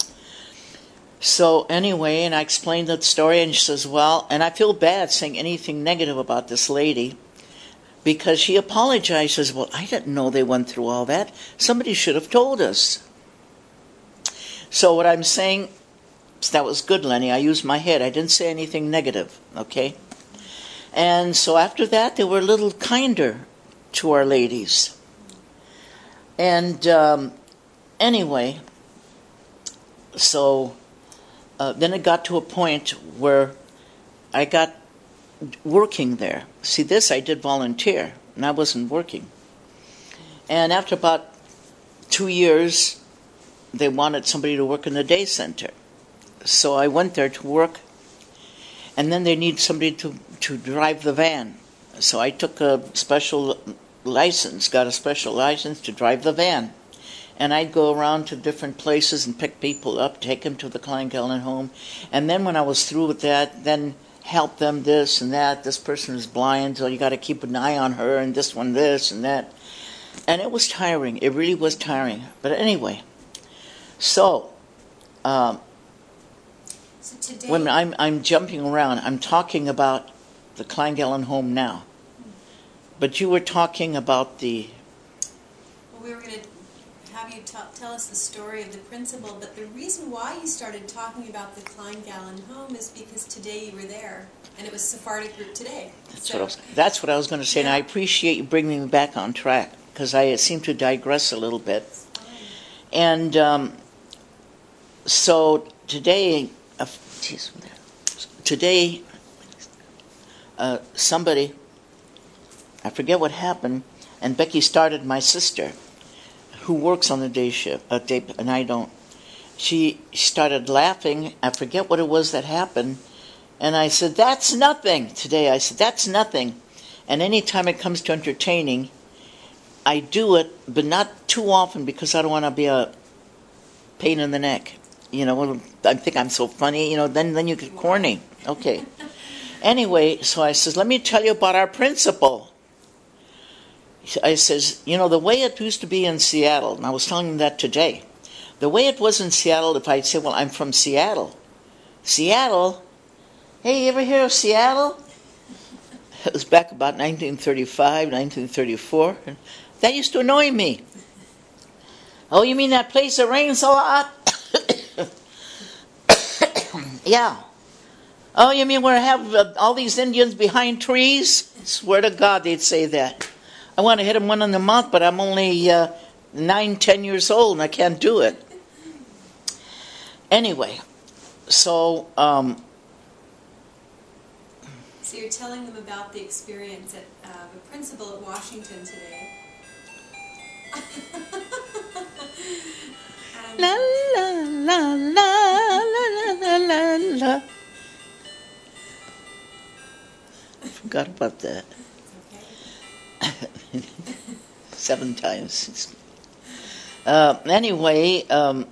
So anyway, and I explained that story, and she says, well, and I feel bad saying anything negative about this lady, because she apologized, says, well, I didn't know they went through all that. Somebody should have told us. So what I'm saying, that was good, Lenny. I used my head. I didn't say anything negative, okay? And so after that, they were a little kinder to our ladies. And um, anyway, so uh, then it got to a point where I got working there. See, this I did volunteer, and I wasn't working. And after about two years, they wanted somebody to work in the day center. So I went there to work, and then they need somebody to, to drive the van. So I took a special license, got a special license to drive the van. And I'd go around to different places and pick people up, take them to the Kleingellen home. And then when I was through with that, then help them this and that. This person is blind, so you got to keep an eye on her, and this one this and that. And it was tiring. It really was tiring. But anyway, so... Um, So today, when I'm I'm jumping around, I'm talking about the Kleingellen home now. But you were talking about the... well, we were going to have you t- tell us the story of the principal, but the reason why you started talking about the Kleingellen home is because today you were there, and it was Sephardic group today. That's, so, what, I was, that's what I was going to say, yeah. and I appreciate you bringing me back on track, because I seem to digress a little bit. And um, so today... Uh, geez, today, uh, somebody, I forget what happened, and Becky started, my sister, who works on the day shift, uh, day, and I don't. She started laughing. I forget what it was that happened, and I said, "That's nothing." Today, I said, "That's nothing." And anytime it comes to entertaining, I do it, but not too often because I don't want to be a pain in the neck. You know, I think I'm so funny, you know, then, then you get corny. Okay. Anyway, so I says, let me tell you about our principal. I says, you know, the way it used to be in Seattle, and I was telling him that today, the way it was in Seattle, if I'd say, well, I'm from Seattle. Seattle? Hey, you ever hear of Seattle? It was back about nineteen thirty-five, nineteen thirty-four. That used to annoy me. Oh, you mean that place that rains a lot? Yeah. Oh, you mean we have uh, all these Indians behind trees? Swear to God they'd say that. I want to hit him one in the mouth, but I'm only uh, nine, ten years old and I can't do it. Anyway, so... Um, so you're telling them about the experience at uh, the principal at Washington today. La la la la la la la la. I forgot about that. Okay. Seven times. Uh, anyway, um,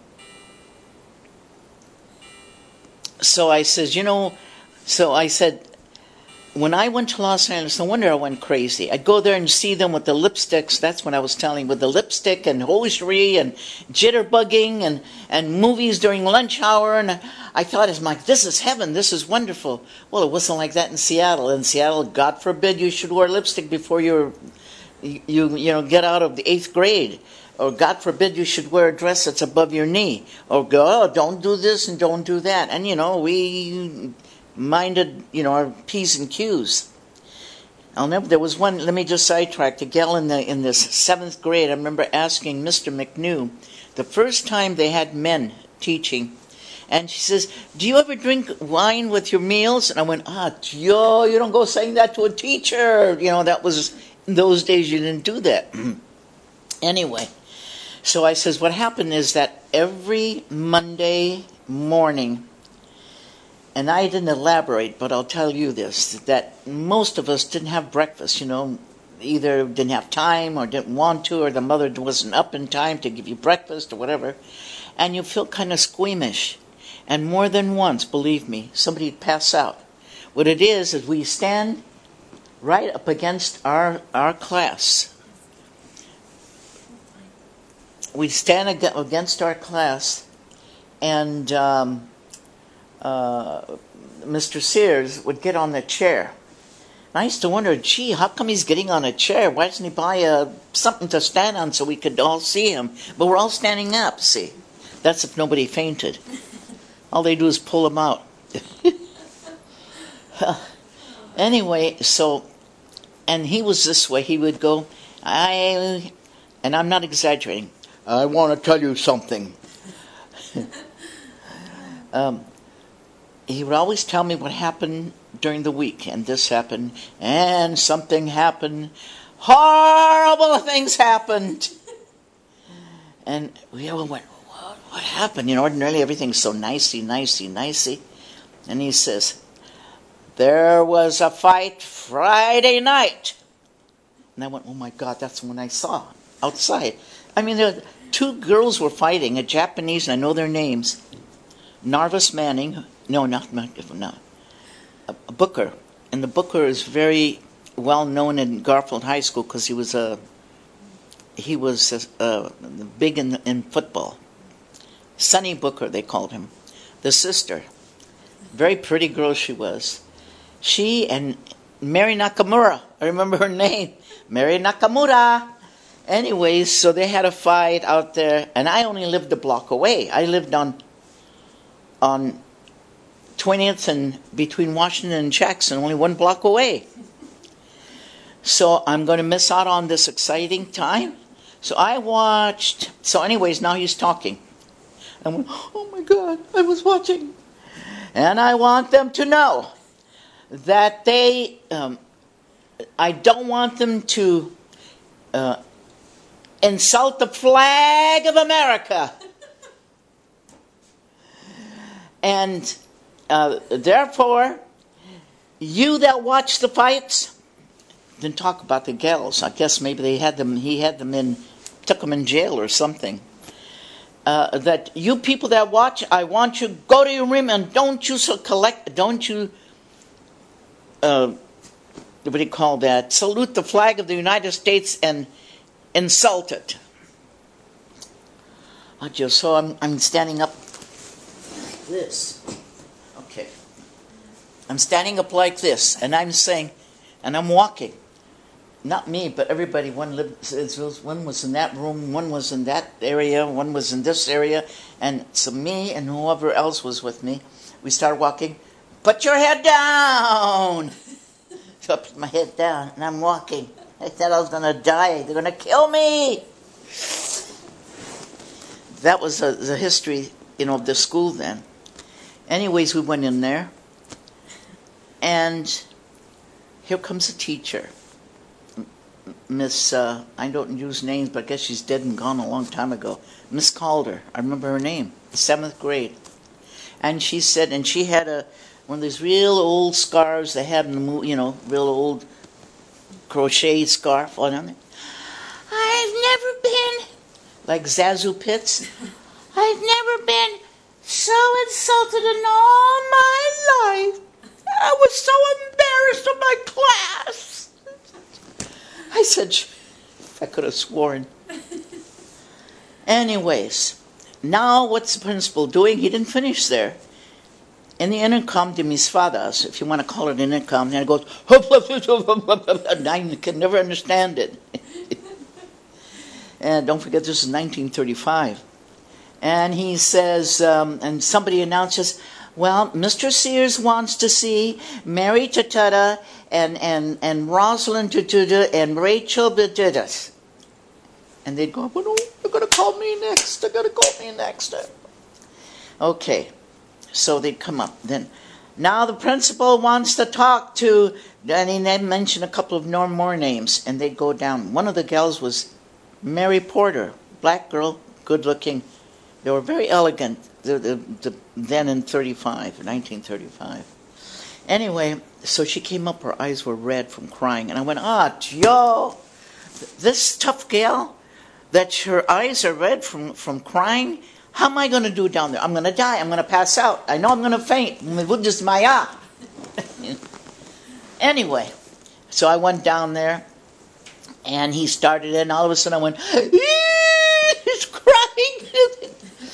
so I says, you know, so I said, when I went to Los Angeles, no wonder I went crazy. I'd go there and see them with the lipsticks. That's what I was telling, with the lipstick and hosiery and jitterbugging and, and movies during lunch hour. And I thought, it's like, this is heaven. This is wonderful. Well, it wasn't like that in Seattle. In Seattle, God forbid you should wear lipstick before you're, you, you, you know, get out of the eighth grade. Or God forbid you should wear a dress that's above your knee. Or go, oh, don't do this and don't do that. And, you know, we... minded, you know, our P's and Q's. I'll never, there was one, let me just sidetrack, a gal in the in this seventh grade, I remember asking Mister McNew, the first time they had men teaching, and she says, do you ever drink wine with your meals? And I went, ah, yo, you don't go saying that to a teacher. You know, that was, in those days you didn't do that. Anyway, so I says, what happened is that every Monday morning, and I didn't elaborate, but I'll tell you this, that most of us didn't have breakfast, you know, either didn't have time or didn't want to, or the mother wasn't up in time to give you breakfast or whatever, and you feel kind of squeamish. And more than once, believe me, somebody'd pass out. What it is, is we stand right up against our, our class. We stand against our class, and... Um, Uh, Mister Sears would get on the chair. And I used to wonder, gee, how come he's getting on a chair? Why doesn't he buy a, something to stand on so we could all see him? But we're all standing up, see. That's if nobody fainted. All they do is pull him out. Anyway, so, and he was this way. He would go, I, and I'm not exaggerating, I want to tell you something. um, He would always tell me what happened during the week, and this happened, and something happened. Horrible things happened. And we all went, what, what happened? You know, ordinarily everything's so nicey, nicey, nicey. And he says, there was a fight Friday night. And I went, oh my God, that's when I saw outside. I mean, there, two girls were fighting, a Japanese, and I know their names. Narvis Manning, no, not, not no, a, a Booker, and the Booker is very well known in Garfield High School because he was a he was a, a, big in in football. Sonny Booker, they called him. The sister, very pretty girl she was. She and Mary Nakamura, I remember her name, Mary Nakamura. Anyways, so they had a fight out there, and I only lived a block away. I lived on. on twentieth and between Washington and Jackson, only one block away. So I'm going to miss out on this exciting time. So I watched, so anyways, now he's talking. I went, oh my God, I was watching. And I want them to know that they, um, I don't want them to uh, insult the flag of America. And uh, therefore, you that watch the fights, didn't talk about the gals. I guess maybe they had them. He had them in, took them in jail or something. Uh, that you people that watch, I want you go to your room and don't you so collect. Don't you, uh, what do you call that? Salute the flag of the United States and insult it. I just so I'm I'm standing up. This. Okay. I'm standing up like this, and I'm saying, and I'm walking. Not me, but everybody. One lived, one was in that room, one was in that area, one was in this area, and so me and whoever else was with me, we started walking. put your head down. So I put my head down, and I'm walking. I thought I was going to die. They're going to kill me. That was a, the history, you know, of the school then. Anyways, we went in there, and here comes a teacher. Miss, uh, I don't use names, but I guess she's dead and gone a long time ago. Miss Calder, I remember her name, seventh grade. And she said, and she had a one of these real old scarves they had in the movie, you know, real old crochet scarf on it. I've never been, like Zazu Pitts, I've never been so insulted in all my life. I was so embarrassed of my class. I said, if I could have sworn. Anyways, now what's the principal doing? He didn't finish there. In the intercom de mis fadas, if you want to call it an intercom, and it goes, and I can never understand it. And don't forget, this is nineteen thirty-five. And he says, um, and somebody announces, well, Mister Sears wants to see Mary Tatata and, and, and Rosalind Tututa and Rachel Bedidas. And they'd go, well, no, they're going to call me next. They're going to call me next. Okay. So they'd come up. Then, now the principal wants to talk to, and they'd mention a couple of no more names, and they'd go down. One of the gals was Mary Porter, black girl, good looking. They were very elegant. The, the, the, then in thirty-five, nineteen thirty-five. Anyway, so she came up. Her eyes were red from crying, and I went, ah, Joe, this tough gal, that her eyes are red from from crying. How am I going to do down there? I'm going to die. I'm going to pass out. I know I'm going to faint. Anyway, so I went down there, and he started, and all of a sudden I went, he's crying.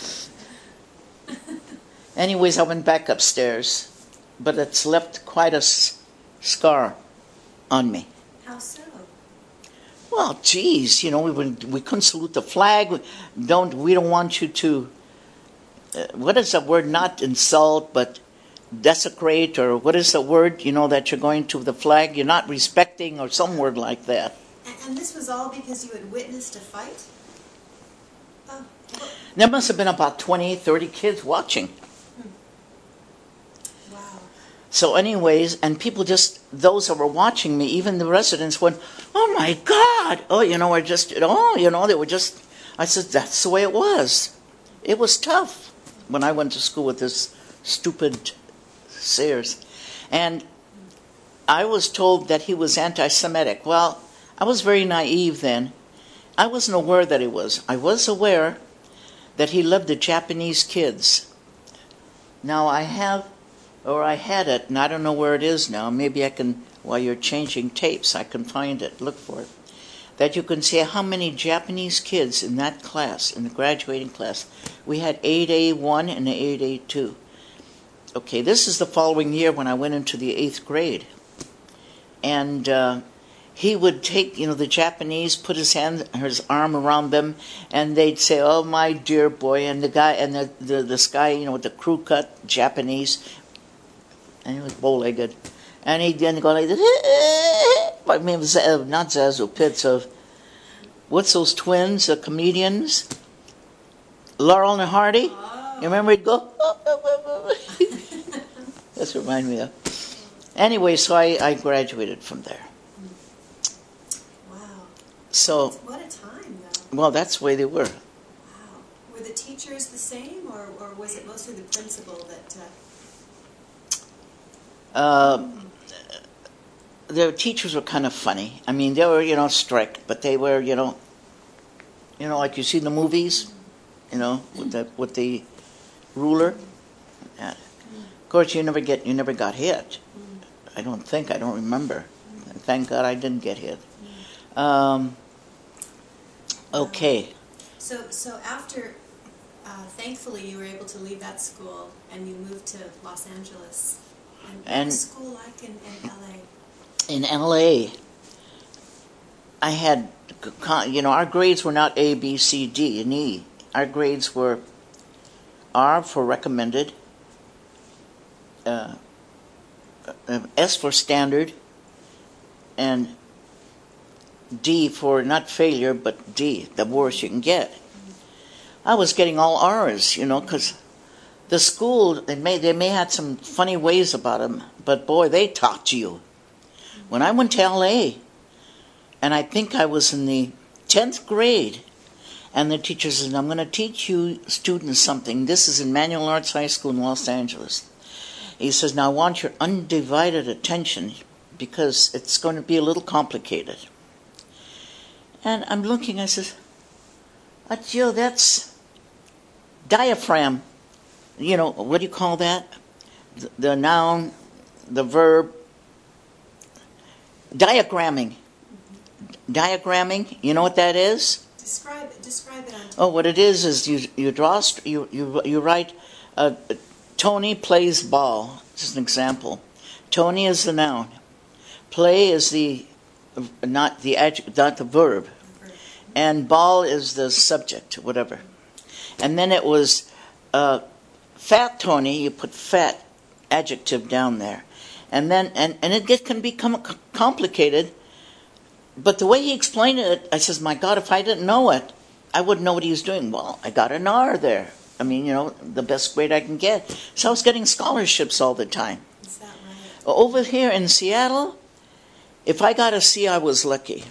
Anyways, I went back upstairs, but it's left quite a s- scar on me. How so? Well, geez, you know, we would, we couldn't salute the flag. We don't we don't want you to, uh, what is the word? Not insult, but desecrate, or what is the word? You know, that you're going to the flag. You're not respecting, or some word like that. And, and this was all because you had witnessed a fight? Oh. Well, There must have been about twenty, thirty kids watching. hmm. Wow. So anyways, and people just, those that were watching me, even the residents went, oh my God, oh, you know, or just, oh, you know, they were just, I said, that's the way it was. It was tough when I went to school with this stupid Sears. And I was told that he was anti-Semitic. Well, I was very naive then. I wasn't aware that he was. I was aware that he loved the Japanese kids. Now I have, or I had it, and I don't know where it is now. Maybe I can, while you're changing tapes, I can find it, look for it. That you can see how many Japanese kids in that class, in the graduating class. We had eight A one and eight A two. Okay, this is the following year when I went into the eighth grade. And uh, he would take, you know, the Japanese, put his hand, his arm around them, and they'd say, oh, my dear boy. And the guy, and the, the, this guy, you know, with the crew cut, Japanese, and he was bow-legged. And he'd then go like this. I mean, it was, uh, not Zazu Pitts, of, what's those twins, the comedians? Laurel and Hardy? Oh. You remember he'd go, that's what reminded me of. Anyway, so I, I graduated from there. Wow. So, What a time, though. well, that's the way they were. Wow. Were the teachers the same, or, or was it mostly the principal that... Uh... Uh, the teachers were kind of funny. I mean, they were, you know, strict, but they were, you know, you know, like you see in the movies, you know, with the with the ruler. Yeah. Of course, you never get, you never got hit. I don't think. I don't remember. Thank God I didn't get hit. Um, okay. So, so after, uh, thankfully, you were able to leave that school and you moved to Los Angeles. And what And- was school like in, in L A? In L A, I had, you know, our grades were not A, B, C, D, and E. Our grades were R for recommended, uh, uh, S for standard, and D for not failure, but D, the worst you can get. I was getting all R's, you know, because the school, they may, they may had some funny ways about them, but boy, they taught to you. When I went to L A, and I think I was in the tenth grade, and the teacher said, I'm going to teach you students something. This is in Manual Arts High School in Los Angeles. He says, now I want your undivided attention because it's going to be a little complicated. And I'm looking, I says, oh, Jill, that's diaphragm. You know, what do you call that? The, the noun, the verb, diagramming. Diagramming, you know what that is? Describe it. Describe it on. Oh, what it is is you you draw you you you write. Uh, Tony plays ball. Just an example. Tony is the noun. Play is the not the adjective, not the verb, and ball is the subject, whatever. And then it was uh, fat Tony. You put fat adjective down there, and then and and it get, can become complicated. But the way he explained it, I says, my God, if I didn't know it, I wouldn't know what he was doing. Well, I got an R there. I mean, you know, the best grade I can get. So I was getting scholarships all the time. Is that right? Over here in Seattle, if I got a C, I was lucky.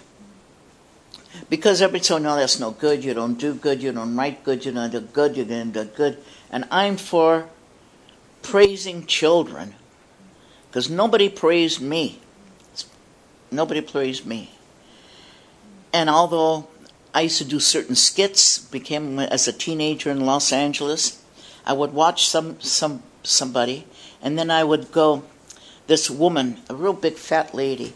Because everybody said, no, that's no good. You don't do good. You don't write good. You don't do good. You're going to do good. And I'm for praising children. Because nobody praised me. Nobody praised me. And although I used to do certain skits, became as a teenager in Los Angeles, I would watch some some somebody, and then I would go, this woman, a real big fat lady,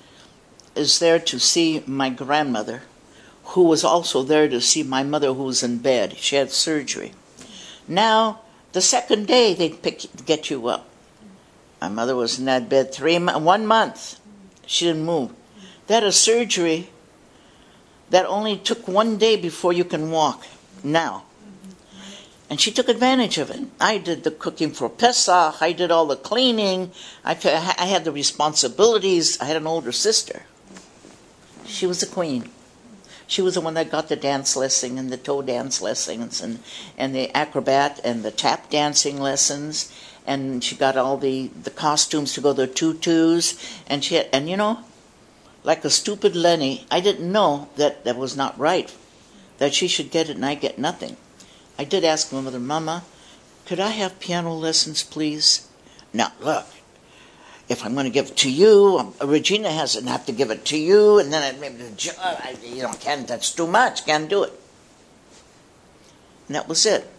is there to see my grandmother, who was also there to see my mother who was in bed. She had surgery. Now, the second day, they'd pick, get you up. My mother was in that bed three one month. She didn't move. They had a surgery that only took one day before you can walk now. And she took advantage of it. I did the cooking for Pesach. I did all the cleaning. I, I had the responsibilities. I had an older sister. She was the queen. She was the one that got the dance lesson and the toe dance lessons and, and the acrobat and the tap dancing lessons. And she got all the, the costumes to go, the tutus. And she had, and you know, like a stupid Lenny, I didn't know that that was not right, that she should get it and I get nothing. I did ask my mother, Mama, could I have piano lessons, please? Now, look, if I'm going to give it to you, um, Regina hasn't have to give it to you, and then I, maybe I, you know, can't, that's too much, can't do it. And that was it.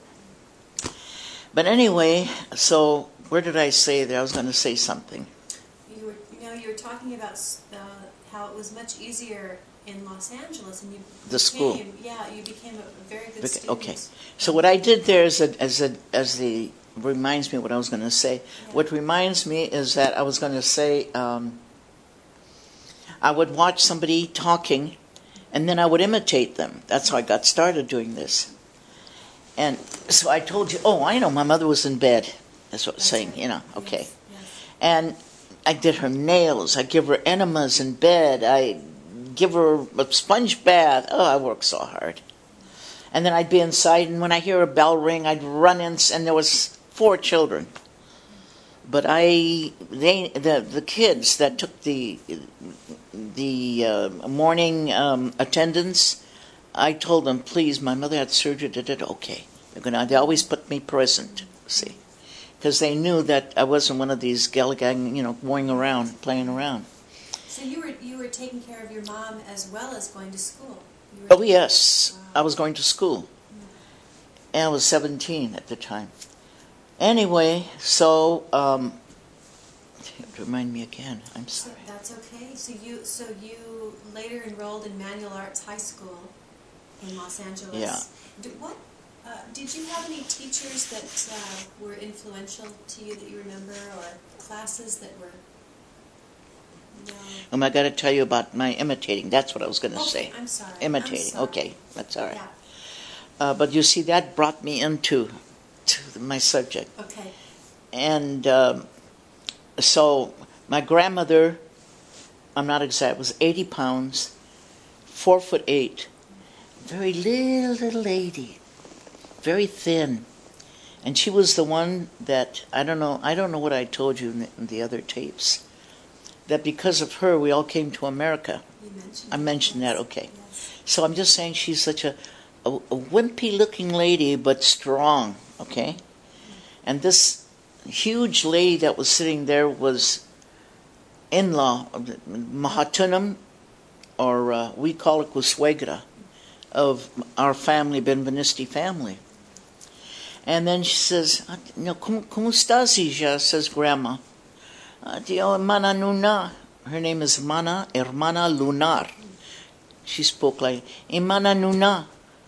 But anyway, so where did I say that I was going to say something? You were, you know, you were talking about uh, how it was much easier in Los Angeles, and you the became, school. Yeah, you became a very good student. Okay, so what I did there is a, as a as the reminds me what I was going to say. Yeah. What reminds me is that I was going to say um, I would watch somebody talking, and then I would imitate them. That's how I got started doing this. And so I told you, oh, I know, my mother was in bed. That's what I was saying, you know, okay. Yes, yes. And I did her nails. I give her enemas in bed. I give her a sponge bath. Oh, I worked so hard. And then I'd be inside, and when I hear a bell ring, I'd run in, and there was four children. But I, they, the the kids that took the the uh, morning um, attendance, I told them, please, my mother had surgery. Did it okay? They're gonna. They always put me present. See, because they knew that I wasn't one of these galligang, you know, going around, playing around. So you were you were taking care of your mom as well as going to school. You were Oh yes, wow. I was going to school, and I was seventeen at the time. Anyway, so um, you have to remind me again. I'm sorry. So that's okay. So you so you later enrolled in Manual Arts High School in Los Angeles. Yeah. Did, what uh, did you have any teachers that uh, were influential to you that you remember, or classes that were? No. Um, I got to tell you about my imitating. That's what I was going to Okay, say. I'm sorry. Imitating. I'm sorry. Okay, that's all right. Yeah. Uh, but you see, that brought me into to my subject. Okay. And um, so my grandmother, I'm not exact, was eighty pounds, four foot eight, very little, little lady, very thin. And she was the one that, I don't know, I don't know what I told you in the, in the other tapes, that because of her we all came to America. You mentioned I mentioned yes. that, okay. Yes. So I'm just saying she's such a, a, a wimpy looking lady, but strong, okay? And this huge lady that was sitting there was in-law, Mahatunam, or uh, we call it Kusuegra, of our family, Benvenisti family. And then she says, no, como, como estás, hija? Says Grandma. Tio hermana Nuna. Her name is Mana Hermana Lunar. She spoke like, Hermana Nuna.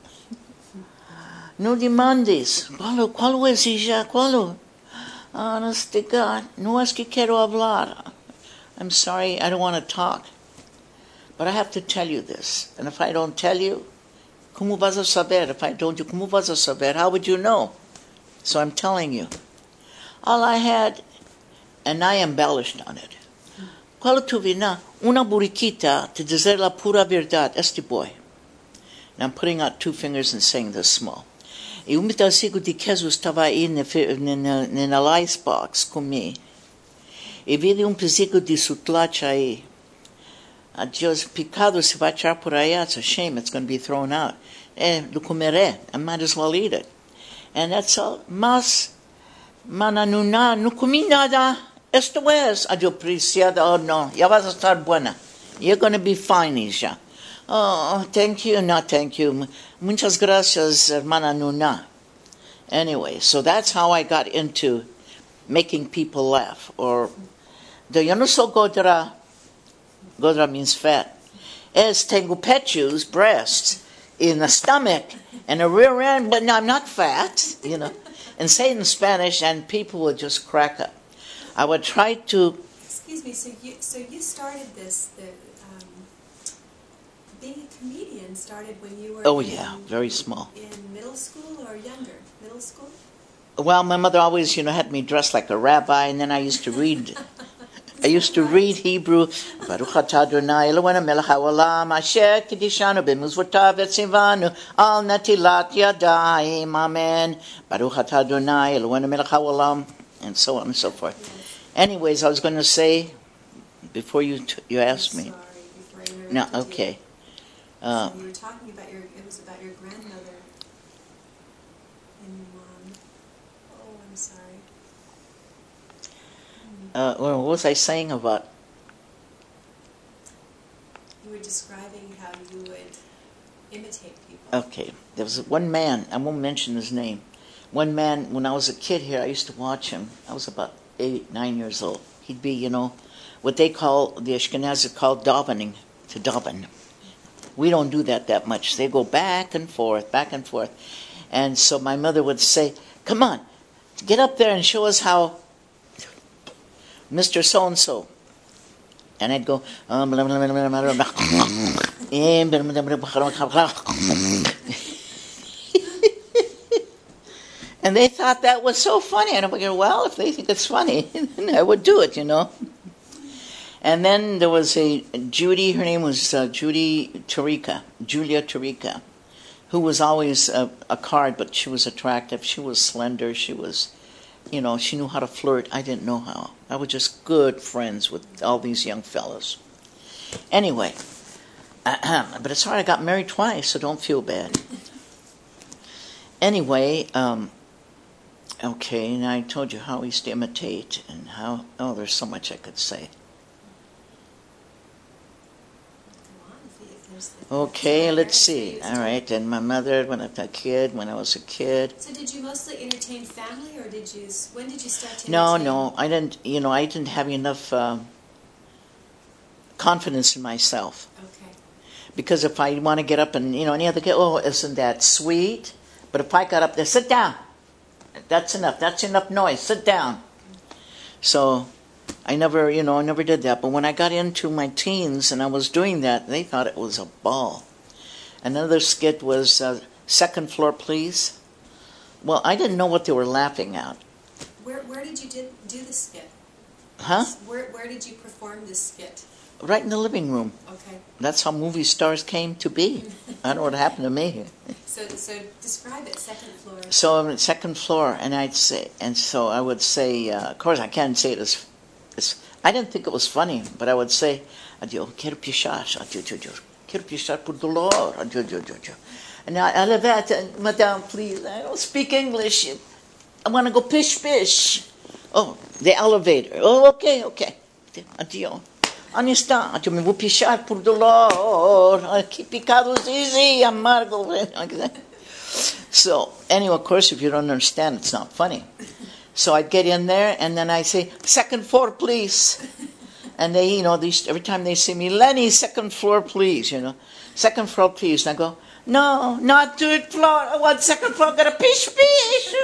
No demandes. ¿Cuál, cuál es, hija? ¿Cuál? Honest to God, no es que quiero hablar. I'm sorry, I don't want to talk. But I have to tell you this. And if I don't tell you, ¿cómo vas a saber? If I told you, ¿cómo vas a saber? How would you know? So I'm telling you. All I had, and I embellished on it. Cuando tuve una burriquita to decir la pura verdad, este boy. And I'm putting out two fingers and saying this small. E un pedacico de queso estava aí na icebox comigo. E vi um pedacico de sutlacha aí. Adiós, picado se vai echar por aí, it's a shame, it's going to be thrown out. Eh, lo comeré, I might as well eat it. And that's all. Mas, mananuna, no comi nada. Esto es. Adiós, preciada. Oh, no, ya vas a estar buena. You're going to be fine, hija. Oh, thank you, not thank you. Muchas gracias, hermana Nuna. Anyway, so that's how I got into making people laugh. Or, the yo no soy godra. Godra means fat. Es tengo pechos, breasts, in the stomach, and a rear end, but no, I'm not fat, you know. And say it in Spanish, and people would just crack up. I would try to... Excuse me, so you, so you started this, the, um, being a comedian started when you were Oh, in, yeah, very small. in middle school or younger? Middle school? Well, my mother always, you know, had me dressed like a rabbi, and then I used to read... I used to read Hebrew. Baruch atah Adonai Eloheinu melech haolam asher kiddushanu b'mizvotav etzivanu al natilat yadayim. Amen. Baruch atah Adonai Eloheinu melech haolam, and so on and so forth. Anyways, I was going to say before you t- you asked me. Sorry, before I interrupted No, you. okay. Uh, So you were talking about your. It was about your grandmother. And um, oh, I'm sorry. uh, well, what was I saying about? You were describing how you would imitate people. Okay, there was one man. I won't mention his name. One man. When I was a kid here, I used to watch him. I was about eight, nine years old. He'd be, you know, what they call the Ashkenazi call davening, to daven. We don't do that that much. They go back and forth, back and forth. And so my mother would say, come on, get up there and show us how Mister So-and-so. And I'd go, and they thought that was so funny. And I would go, well, if they think it's funny, then I would do it, you know. And then there was a Judy, her name was uh, Judy Tarika, Julia Tarika, who was always a, a card, but she was attractive. She was slender. She was, you know, she knew how to flirt. I didn't know how. I was just good friends with all these young fellas. Anyway, but it's hard. I got married twice, so don't feel bad. Anyway, um, okay, and I told you how we used to imitate and how, oh, there's so much I could say. Okay, let's see. All right, and my mother, when I was a kid, when I was a kid. So did you mostly entertain family, or did you? When did you start to? No, entertain? no, I didn't. You know, I didn't have enough um, confidence in myself. Okay. Because if I want to get up and, you know, any other kid, oh, isn't that sweet? But if I got up there, sit down. That's enough. That's enough noise. Sit down. So I never, you know, I never did that. But when I got into my teens and I was doing that, they thought it was a ball. Another skit was uh, Second Floor, Please. Well, I didn't know what they were laughing at. Where Where did you did, do the skit? Huh? Where, where did you perform this skit? Right in the living room. Okay. That's how movie stars came to be. I don't know what happened to me. So, so describe it, second floor. So I'm at second floor, and I'd say, and so I would say, uh, of course I can't say it as, as, I didn't think it was funny, but I would say, adieu, quero pichar, adieu, adieu, adieu, quero pichar por dolor, adieu, adieu, adieu, adieu. And I, I love that, uh, madame, please, I don't speak English. I want to go pish, pish. Oh, the elevator. Oh, okay, okay. Adieu. Onde está? Eu me vou pichar por dolor. Que picados easy, amargo. So, anyway, of course, if you don't understand, it's not funny. So I'd get in there, and then I say, second floor, please. And they, you know, these, every time they see me, Lenny, second floor, please, you know. Second floor, please. And I go, no, not third floor. I want second floor. Got a pish, pish.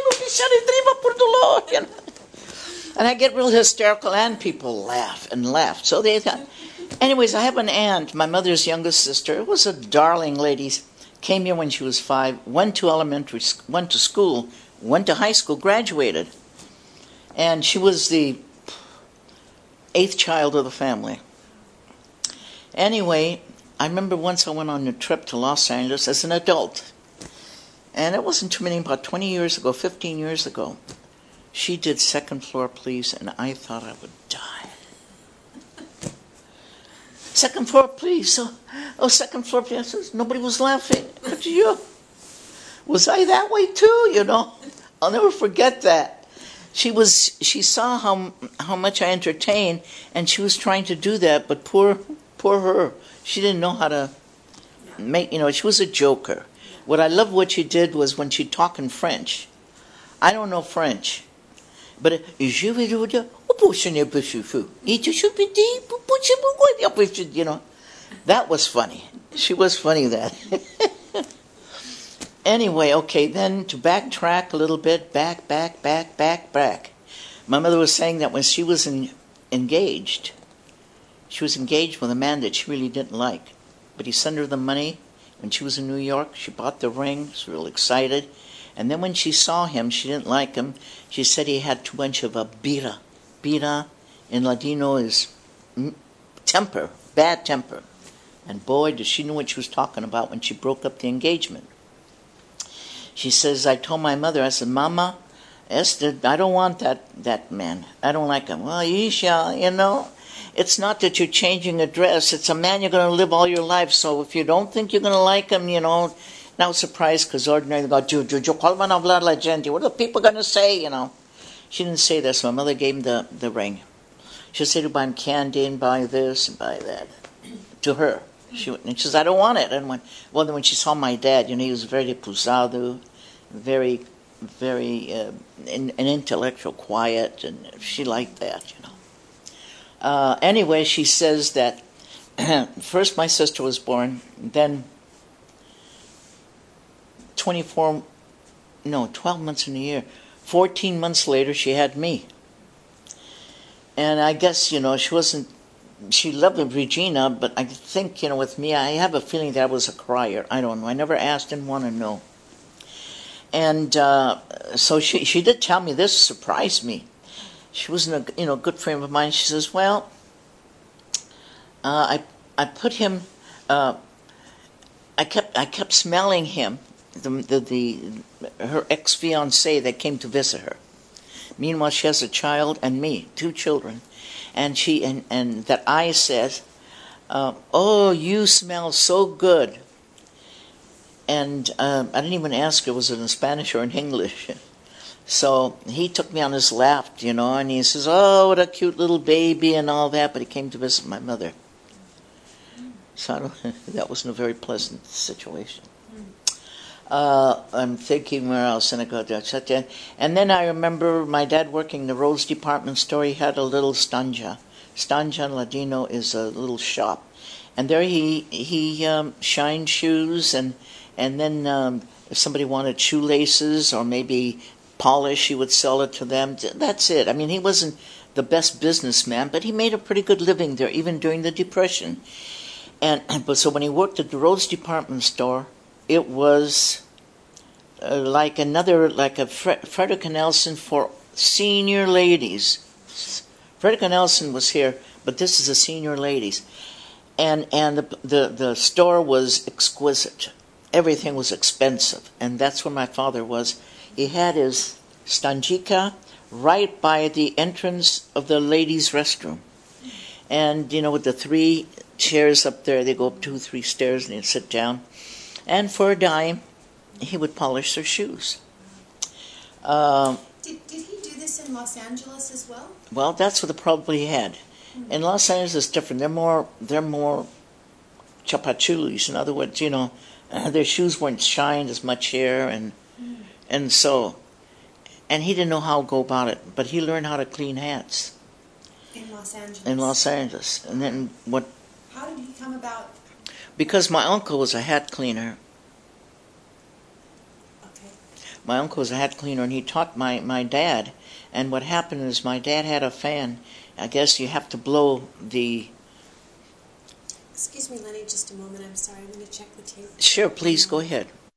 You know. And I get real hysterical, and people laugh and laugh. So they, anyways, I have an aunt, my mother's youngest sister. It was a darling lady. Came here when she was five. Went to elementary, went to school, went to high school, graduated, and she was the eighth child of the family. Anyway, I remember once I went on a trip to Los Angeles as an adult, and it wasn't too many, about twenty years ago, fifteen years ago. She did second floor, please, and I thought I would die. Second floor, please. Oh, oh second floor, please. Nobody was laughing. But you, was I that way too? You know, I'll never forget that. She was. She saw how how much I entertained, and she was trying to do that. But poor, poor her. She didn't know how to make. You know, she was a joker. What I loved what she did was when she'd talk in French. I don't know French. But you know, that was funny. She was funny that. Anyway, okay, then to backtrack a little bit, back, back, back, back, back. My mother was saying that when she was in, engaged, she was engaged with a man that she really didn't like. But he sent her the money. When she was in New York, she bought the ring, she was real excited. And then when she saw him, she didn't like him. She said he had too much of a bira. Bira in Ladino is temper, bad temper. And boy, did she know what she was talking about when she broke up the engagement. She says, I told my mother, I said, Mama, Esther, I don't want that, that man. I don't like him. Well, you shall, you know. It's not that you're changing a dress. It's a man you're going to live all your life. So if you don't think you're going to like him, you know, now surprised because ordinarily they go, Jojo, call man of la gente. What are the people going to say, you know? She didn't say this. My mother gave him the, the ring. She said to buy him candy and buy this and buy that. To her. She went, and she says, I don't want it. And when, well, then when she saw my dad, you know, he was very pusado, very, very, uh, an, an intellectual, quiet, and she liked that, you know. Uh, anyway, she says that first my sister was born, then twenty-four, no, twelve months in a year. fourteen months later, she had me. And I guess, you know, she wasn't, she loved Regina, but I think, you know, with me, I have a feeling that I was a crier. I don't know. I never asked, didn't want to know. And uh, so she she did tell me this, surprised me. She was in a, you know, good frame of mind. She says, well, uh, I I put him, uh, I kept I kept smelling him, the the, the her ex-fiancé that came to visit her. Meanwhile, she has a child and me, two children. And she and, and that I said, uh, oh, you smell so good. And um, I didn't even ask her, was it in Spanish or in English? So he took me on his lap, you know, and he says, oh, what a cute little baby and all that. But he came to visit my mother. So I don't, that wasn't a very pleasant situation. Uh, I'm thinking where else, and I go there. And then I remember my dad working the Rose department store. He had a little Stanja. Stanja Ladino is a little shop, and there he he um, shined shoes, and and then um, if somebody wanted shoelaces or maybe polish, he would sell it to them. That's it. I mean, he wasn't the best businessman, but he made a pretty good living there, even during the Depression. And but so when he worked at the Rose department store, it was uh, like another, like a Fre- Frederick and Nelson for senior ladies, Frederica Nelson was here, but this is the senior ladies. And and the, the, the store was exquisite. Everything was expensive. And that's where my father was. He had his stanjika right by the entrance of the ladies' restroom. And, you know, with the three chairs up there, they go up two, three stairs and you sit down. And for a dime, he would polish their shoes. Um, did, did he do this in Los Angeles as well? Well, that's what the problem he had. Mm-hmm. In Los Angeles, it's different. They're more, they're more chapachulis. In other words, you know, uh, their shoes weren't shined as much here, and mm. and so, and he didn't know how to go about it. But he learned how to clean hats. In Los Angeles. In Los Angeles, and then what? How did he come about? Because my uncle was a hat cleaner. Okay. My uncle was a hat cleaner, and he taught my, my dad. And what happened is my dad had a fan. I guess you have to blow the... Excuse me, Lenny, just a moment. I'm sorry. I'm going to check the tape. Sure, please, go ahead.